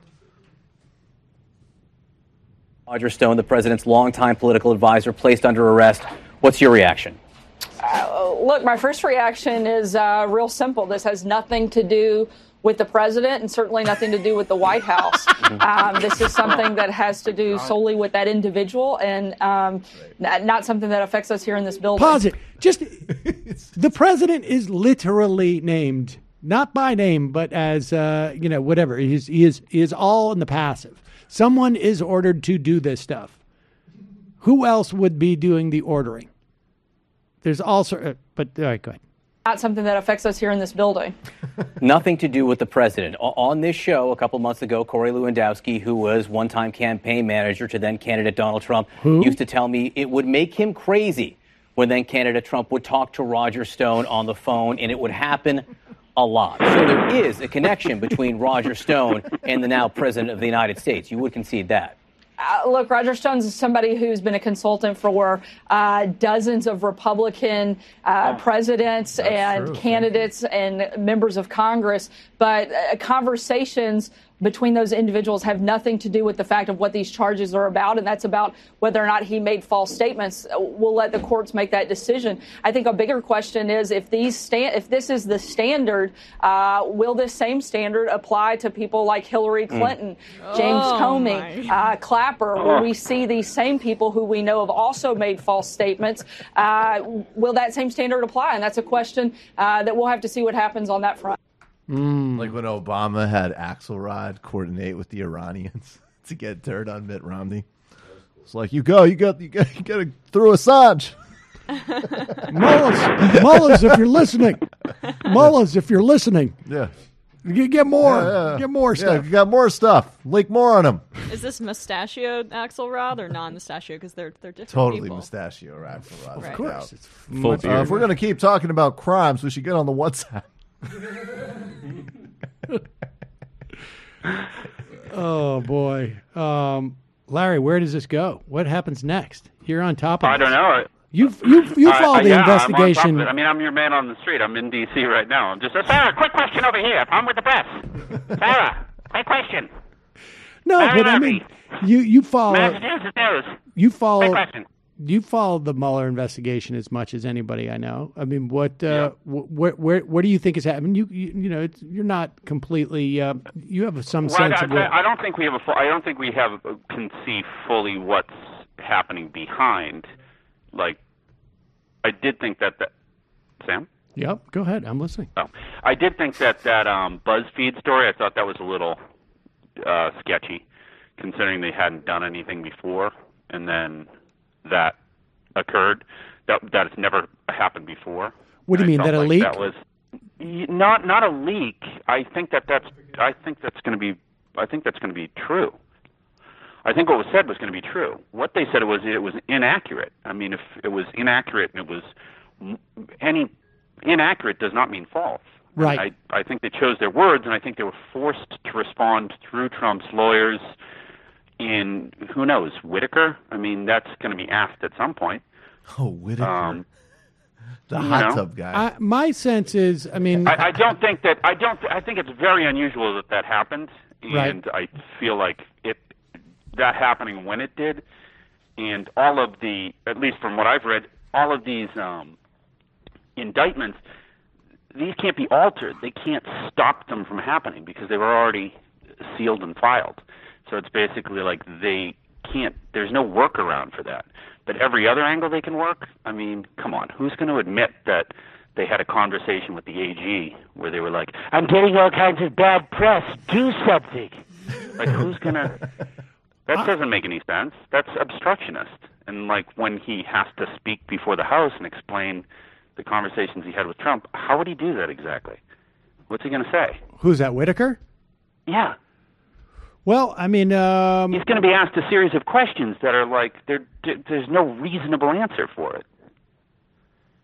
Roger Stone, the president's longtime political advisor, placed under arrest. What's your reaction? Uh, look, my first reaction is uh, real simple. This has nothing to do with the president and certainly nothing to do with the White House. Um, this is something that has to do solely with that individual and um, n- not something that affects us here in this building. Pause it. Just the president is literally named, not by name, but as uh, you know, whatever. He's, he is he is all in the passive. Someone is ordered to do this stuff. Who else would be doing the ordering? There's also, uh, but all right, go ahead. Not something that affects us here in this building. Nothing to do with the president. O- On this show a couple months ago, Corey Lewandowski, who was one-time campaign manager to then candidate Donald Trump, Who? used to tell me it would make him crazy when then candidate Trump would talk to Roger Stone on the phone, and it would happen a lot. So there is a connection between Roger Stone and the now president of the United States. You would concede that. Uh, look, Roger Stone's is somebody who's been a consultant for uh, dozens of Republican uh, presidents and true. candidates and members of Congress. But uh, conversations between those individuals have nothing to do with the fact of what these charges are about, and that's about whether or not he made false statements. We'll let the courts make that decision. I think a bigger question is if these sta- if this is the standard, uh, will this same standard apply to people like Hillary Clinton, Mm. James Oh, Comey, uh, Clapper, where we see these same people who we know have also made false statements? Uh, will that same standard apply? And that's a question uh, that we'll have to see what happens on that front. Like when Obama had Axelrod coordinate with the Iranians to get dirt on Mitt Romney. It's like you go, you got, you got, you got to through Assange. Mullins, Mullins, if you're listening, Mullins, if you're listening, Yeah. you get more, Yeah, yeah. get more Yeah, stuff. you got more stuff. Link more on him. Is this mustachioed Axelrod or non-mustachioed? Because they're they're different Totally people. mustachio Axelrod. Of no course, doubt. it's full Uh, beard. if we're going to keep talking about crimes, we should get on the WhatsApp. Oh boy, um, Larry, where does this go? What happens next? You're on top of. I don't this. know. You you you I- follow I- the yeah, I'm on top of investigation. it. I mean, I'm your man on the street. I'm in D C right now. I'm just, uh, Sarah, quick question over here. I'm with the press. Sarah, quick question. No, Larry but I Murphy. mean, you you follow Massachusetts News. you Quick follow question. you follow the Mueller investigation as much as anybody I know. I mean, what uh, wh- where where where do you think is happening? You you, you know, it's, you're not completely. Uh, you have some Well, sense I, of what. I, I don't think we have a. full- I don't think we have can see fully what's happening behind. Like, I did think that that Sam. Yep, go ahead. I'm listening. Oh, I did think that that um, BuzzFeed story. I thought that was a little uh, sketchy, considering they hadn't done anything before, and then that occurred. That that has never happened before. What do you And mean, I that a felt like leak? That was y- not not a leak. I think that that's. I think that's going to be. I think that's going to be true. I think what was said was going to be true. What they said was it was inaccurate. I mean, if it was inaccurate and it was any inaccurate does not mean false. Right. I, I think they chose their words, and I think they were forced to respond through Trump's lawyers. In who knows, Whitaker? I mean, that's going to be asked at some point. Oh, Whitaker, um, the you hot know. tub guy. I, my sense is, I mean, I, I don't think that I don't. I think it's very unusual that that happened, Right. and I feel like it that happening when it did, and all of the, at least from what I've read, all of these um, indictments, these can't be altered. They can't stop them from happening because they were already sealed and filed. So it's basically like they can't. There's no workaround for that. But every other angle they can work. I mean, come on, who's going to admit that they had a conversation with the A G where they were like, "I'm getting all kinds of bad press. Do something." Like, who's gonna? That doesn't make any sense. That's obstructionist. And like when he has to speak before the House and explain the conversations he had with Trump, how would he do that exactly? What's he going to say? who's that? Whitaker? Yeah. Well, I mean, um, He's going to be asked a series of questions that are like there. There's no reasonable answer for it.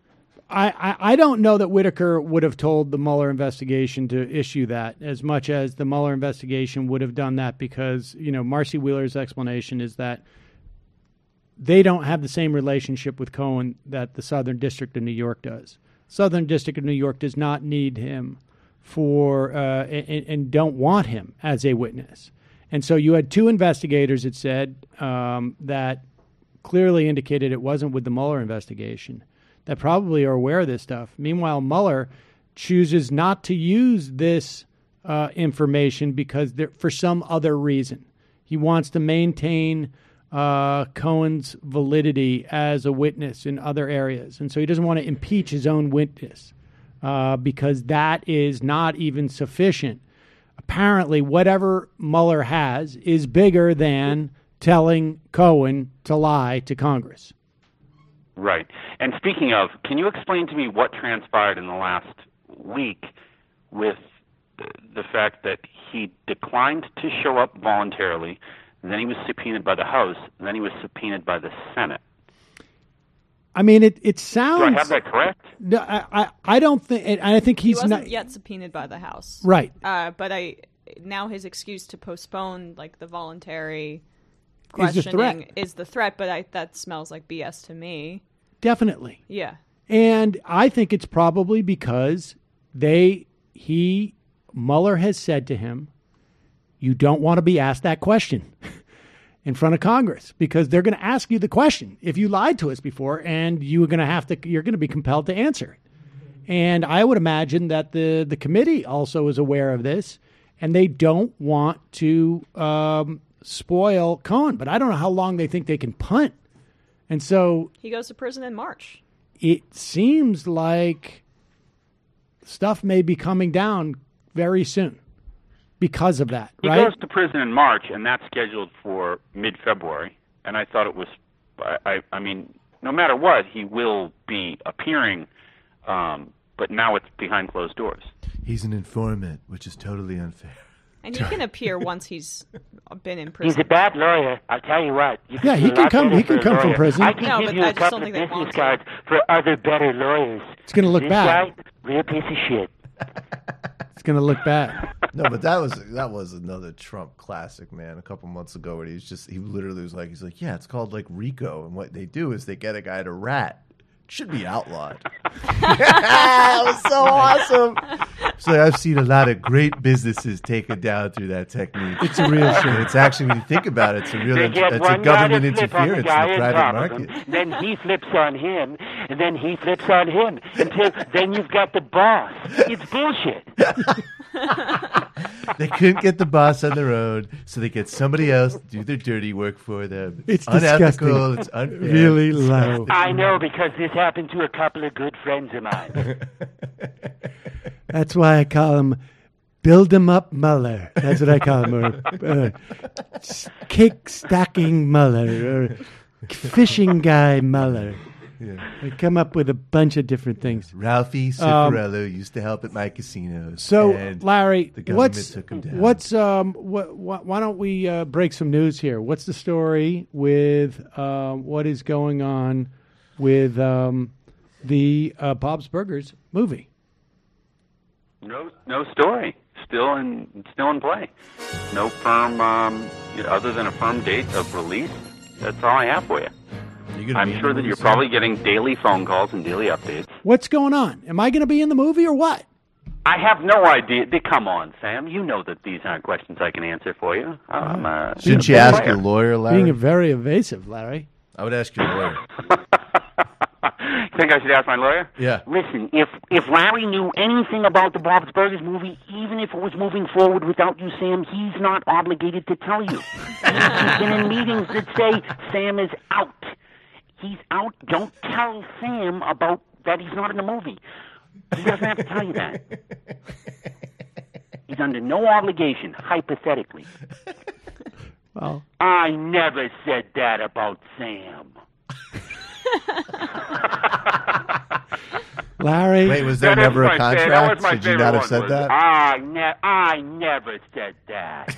I, I, I don't know that Whitaker would have told the Mueller investigation to issue that as much as the Mueller investigation would have done that because, you know, Marcy Wheeler's explanation is that they don't have the same relationship with Cohen that the Southern District of New York does. Southern District of New York does not need him for uh, and, and don't want him as a witness. And so you had two investigators, it said, um, that clearly indicated it wasn't with the Mueller investigation, that probably are aware of this stuff. Meanwhile, Mueller chooses not to use this uh, information because there, for some other reason. He wants to maintain uh, Cohen's validity as a witness in other areas. And so he doesn't want to impeach his own witness uh, because that is not even sufficient. Apparently, whatever Mueller has is bigger than telling Cohen to lie to Congress. Right. And speaking of, can you explain to me what transpired in the last week with the fact that he declined to show up voluntarily, and then he was subpoenaed by the House, and then he was subpoenaed by the Senate? I mean, it, it sounds... Do I have that correct? No, I, I, I don't think... And I think he's he wasn't not... yet subpoenaed by the House. Right. Uh, but I now his excuse to postpone, like, the voluntary Is the questioning threat. is the threat, but I, that smells like B S to me. Definitely. Yeah. And I think it's probably because they, he, Mueller has said to him, you don't want to be asked that question in front of Congress because they're going to ask you the question if you lied to us before, and you are going to have to, you're going to be compelled to answer it. And I would imagine that the, the committee also is aware of this, and they don't want to um, spoil Cohen, but I don't know how long they think they can punt. And so He goes to prison in March. it seems like stuff may be coming down very soon because of that, He right? goes to prison in March, and that's scheduled for mid-February. And I thought it was, I, I, I mean, no matter what, he will be appearing, um, but now it's behind closed doors. He's an informant, which is totally unfair. And he can appear once he's been in prison. He's a bad lawyer. I'll tell you what. You Yeah, do he a can lot come- better he can for a come from lawyer. prison. I can No, give but you I a just couple don't of think they business want to. cards for other better lawyers. It's gonna look this bad. Guy, real piece of shit. It's going to look bad. No, but that was that was another Trump classic, man. A couple months ago, where he's just he literally was like, he's like, yeah, it's called like RICO, and what they do is they get a guy to rat. It should be outlawed. That was so awesome. So I've seen a lot of great businesses taken down through that technique. It's a real shame. It's actually, when you think about it, it's a real They it's get a one government guy to flip on the interference in guy the on private top of market. him, then he flips on him, and then he flips on him until then you've got the boss. It's bullshit. They couldn't get the boss on their own, so they get somebody else to do their dirty work for them. It's unethical. disgusting. It's unfair. Really it's low. I know because this happened to a couple of good friends of mine. That's why I call him Build 'em Up Mueller. That's what I call him. Or uh, s- cake stacking Mueller. Or fishing guy Mueller. Yeah. They come up with a bunch of different things. Ralphie Um, Cifarello used to help at my casinos. So, and Larry, the government what's took him down. what's um what, what why don't we uh, break some news here? What's the story with um, what is going on with um, the uh, Bob's Burgers movie? No, no story. Still in, still in play. No firm, um, you know, other than a firm date of release. That's all I have for you. gonna I'm be in sure the that movie you're soon? probably getting daily phone calls and daily updates. What's going on? Am I going to be in the movie or what? I have no idea. They- Come on, Sam. You know that these aren't questions I can answer for you. Um, uh, Shouldn't you I'm a ask player. your lawyer, Larry? Being very evasive, Larry. I would ask your lawyer. Think I should ask my lawyer? Yeah. Listen, if if Larry knew anything about the Bob's Burgers movie, even if it was moving forward without you, Sam, he's not obligated to tell you. He's been in meetings that say Sam is out. He's out. Don't tell Sam about that he's not in the movie. He doesn't have to tell you that. He's under no obligation, hypothetically. Well, I never said that about Sam. Larry. Wait, was there That is never a my fa- that was contract? my Should you favorite not have one, said was that? I, ne- I never said that.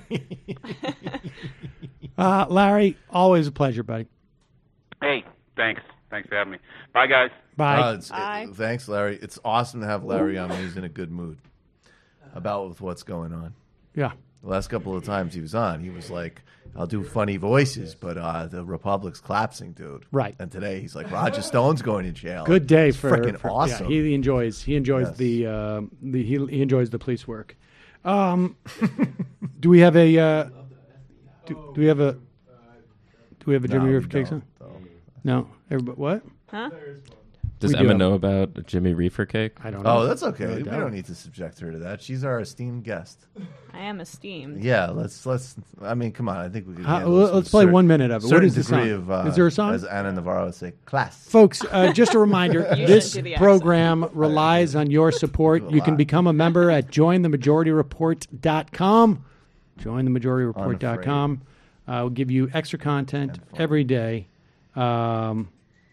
Uh, Larry, always a pleasure, buddy. Hey, thanks. Thanks for having me. Bye, guys. Bye. Uh, it's- Bye. it- thanks, Larry. It's awesome to have Larry on when he's in a good mood about with what's going on. Yeah. The last couple of times he was on, he was like, I'll do funny voices, but uh, the Republic's collapsing, dude. Right. And today he's like, Roger Stone's going to jail. Good day It's for freaking for- awesome. Yeah, he enjoys he enjoys Yes. the uh, the he, he enjoys the police work. Um, do we have a uh, do, do we have a do we have a No, Jimmy we Reefer cake don't, song? No, everybody, what? Huh? Does We do Emma have- know about Jimmy Reefer cake? I don't know. Oh, that's okay. No we doubt. don't need to subject her to that. She's our esteemed guest. I am esteemed. Yeah, let's let's. I mean, come on. I think we could. How- handle well, this with let's play certain- one minute of it. What certain is the degree song? Of, uh, Is there a song? As Anna Navarro would say, class. Folks, uh, just a reminder, You this shouldn't do the program relies on your support. You can become a member at join the majority report dot com. join the majority report dot com. Uh, we'll give you extra content every day. Um,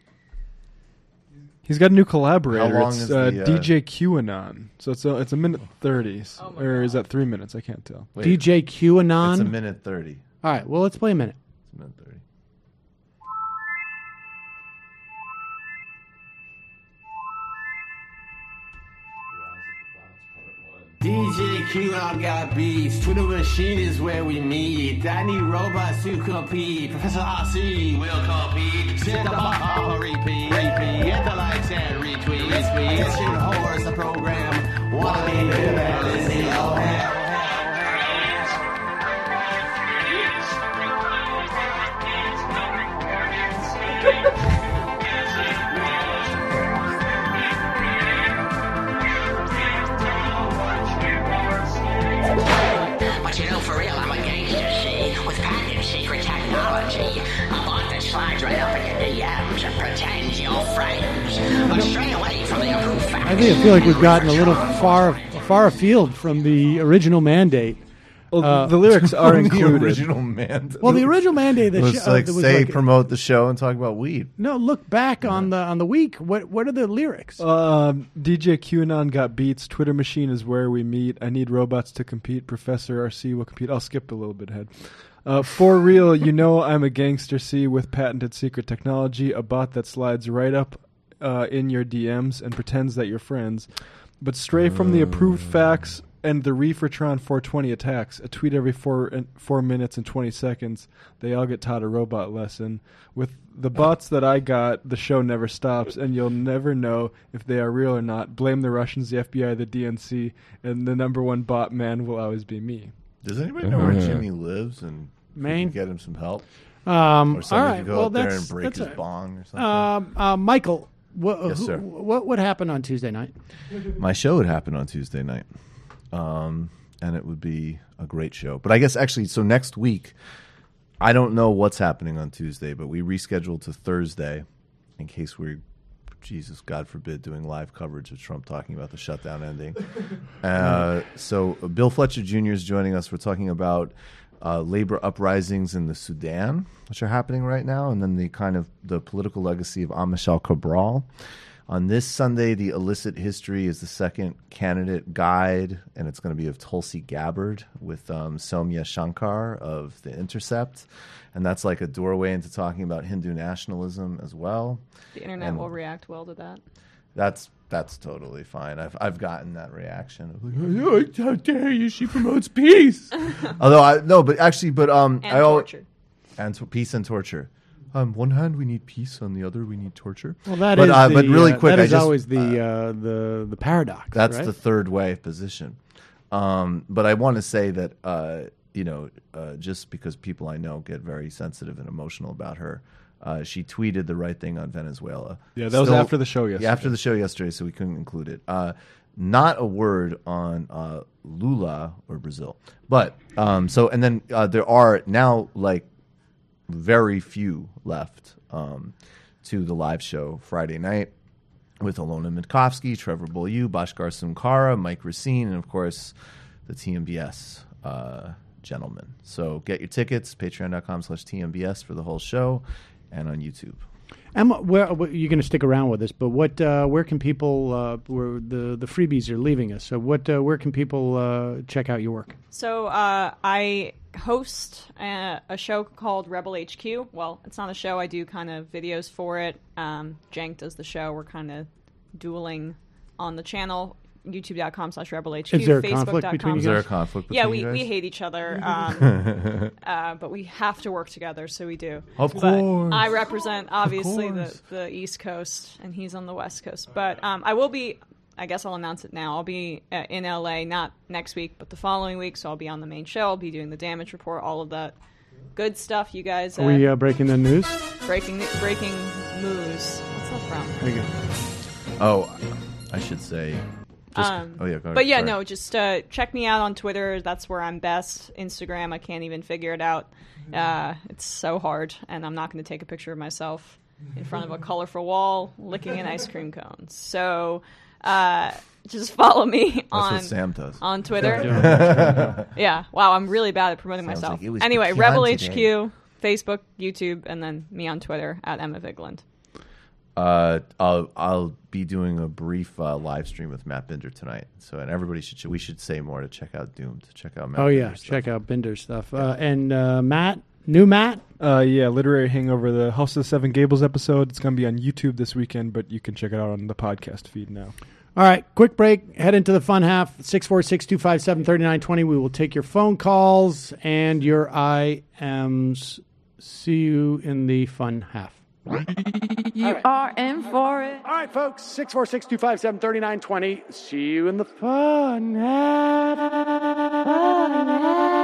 He's got a new collaborator. How long it's is uh, the, uh, D J QAnon. So it's a, it's a minute thirty. or is that three minutes? I can't tell. Wait, D J QAnon. It's a minute thirty. All right, well, let's play a minute. It's a minute thirty. D J QAnon got beats. Twitter machine is where we meet. I need robots to compete. Professor R C will compete. Send the ball, repeat, repeat. Hit the likes and retweet, retweet. This should horse the program. Wanna be the best in the world. But you know, for real, I'm a gangster, see, with patented secret technology. A bot that slides right up in your D Ms and pretends you're friends. But stray away from the approved facts. I think I feel like we've gotten a little far far afield from the original mandate. Well, Uh, the lyrics are From the included. original mandate. Well, the original mandate that It was sh- uh, like that was say like- promote the show and talk about weed. No, look back on the on the week. What what are the lyrics? Um, D J QAnon got beats. Twitter machine is where we meet. I need robots to compete. Professor R C will compete. I'll skip a little bit ahead. Uh, for real, you know I'm a gangster, C, with patented secret technology. A bot that slides right up uh, in your D Ms and pretends that you're friends. But stray from the approved facts and the Reefertron four twenty attacks. A tweet every four and four minutes and twenty seconds. They all get taught a robot lesson. With the bots that I got, the show never stops, and you'll never know if they are real or not. Blame the Russians, the F B I, the D N C, and the number one bot man will always be me. Does anybody know where Jimmy lives and if we Maine? could get him some help? Um, or somebody all right, could go well, up there that's- and break that's his a- bong or something. Um, uh, Michael, what, Yes, who- sir. what what happened on Tuesday night? My show would happen on Tuesday night, um, and it would be a great show. But I guess actually, so next week, I don't know what's happening on Tuesday, but we rescheduled to Thursday in case we're, Jesus, God forbid, doing live coverage of Trump talking about the shutdown ending. uh, so uh, Bill Fletcher Junior is joining us. We're talking about uh, labor uprisings in the Sudan, which are happening right now, and then the kind of the political legacy of Amishal Cabral. On this Sunday, the illicit history is the second candidate guide, and it's going to be of Tulsi Gabbard with um, Soumya Shankar of The Intercept. And that's like a doorway into talking about Hindu nationalism as well. The internet And will react well to that. That's that's totally fine. I've I've gotten that reaction of like, oh, how dare you? She promotes peace. Although I no, but actually, but um, And I al- torture. and to- peace and torture. On one hand, we need peace. On the other, we need torture. Well, that but, is uh, the, but really uh, quick, that I is just, always the uh, the the paradox. That's right? the third way position. Um, but I want to say that, uh, you know, uh, just because people I know get very sensitive and emotional about her, uh, she tweeted the right thing on Venezuela. Yeah, that was after the show yesterday. Yeah, after the show yesterday, so we couldn't include it. Uh, not a word on uh, Lula or Brazil. But, um, so, and then uh, there are now, like, very few left um, to the live show Friday night with Alona Mitkovsky, Trevor Beaulieu, Bhaskar Sunkara, Mike Racine, and of course the T M B S uh, gentlemen. So get your tickets, patreon.com slash TMBS for the whole show and on YouTube. Emma, where, where you're going to stick around with us? But what? Uh, where can people? Uh, where the the freebies are leaving us? So what? Uh, where can people uh, check out your work? So uh, I host a, a show called Rebel H Q. Well, it's not a show. I do kind of videos for it. Um, Jank does the show. We're kind of dueling on the channel. YouTube.com slash Rebel HQ. Is there a Facebook. conflict between you Is there a conflict between Yeah, we, you guys? we hate each other. Um, uh, but we have to work together, so we do. Of But course. I represent, obviously, the, course. the East Coast, and he's on the West Coast. But um, I will be, I guess I'll announce it now. I'll be uh, in L A, not next week, but the following week. So I'll be on the main show. I'll be doing the damage report, all of that good stuff. You guys. Uh, Are we uh, breaking the news? breaking breaking news. What's that from? There you go. Oh, I should say. Just, Um, oh yeah, go ahead. but yeah, Sorry. no, just uh, check me out on Twitter. That's where I'm best. Instagram, I can't even figure it out. Uh, it's so hard, and I'm not going to take a picture of myself in front of a colorful wall licking an ice cream cone. So uh, just follow me on what Sam does. on Twitter. Yeah, wow, I'm really bad at promoting Sounds myself. like it was Anyway, pecan Rebel today. H Q, Facebook, YouTube, and then me on Twitter at Emma Vigland. Uh, I'll I'll be doing a brief uh, live stream with Matt Binder tonight. So, and everybody should we should say more to check out Doom to check out Matt. Oh yeah, Binder's stuff. check out Binder's stuff. Uh, and uh, Matt, new Matt. Uh, yeah, Literary Hangover, the House of the Seven Gables episode. It's going to be on YouTube this weekend, but you can check it out on the podcast feed now. All right, quick break. Head into the fun half. six four six, two five seven, three nine two zero. We will take your phone calls and your I Ms. See you in the fun half. You are in for it. All right, folks. six four six, two five seven, three nine two zero. See you in the fun half.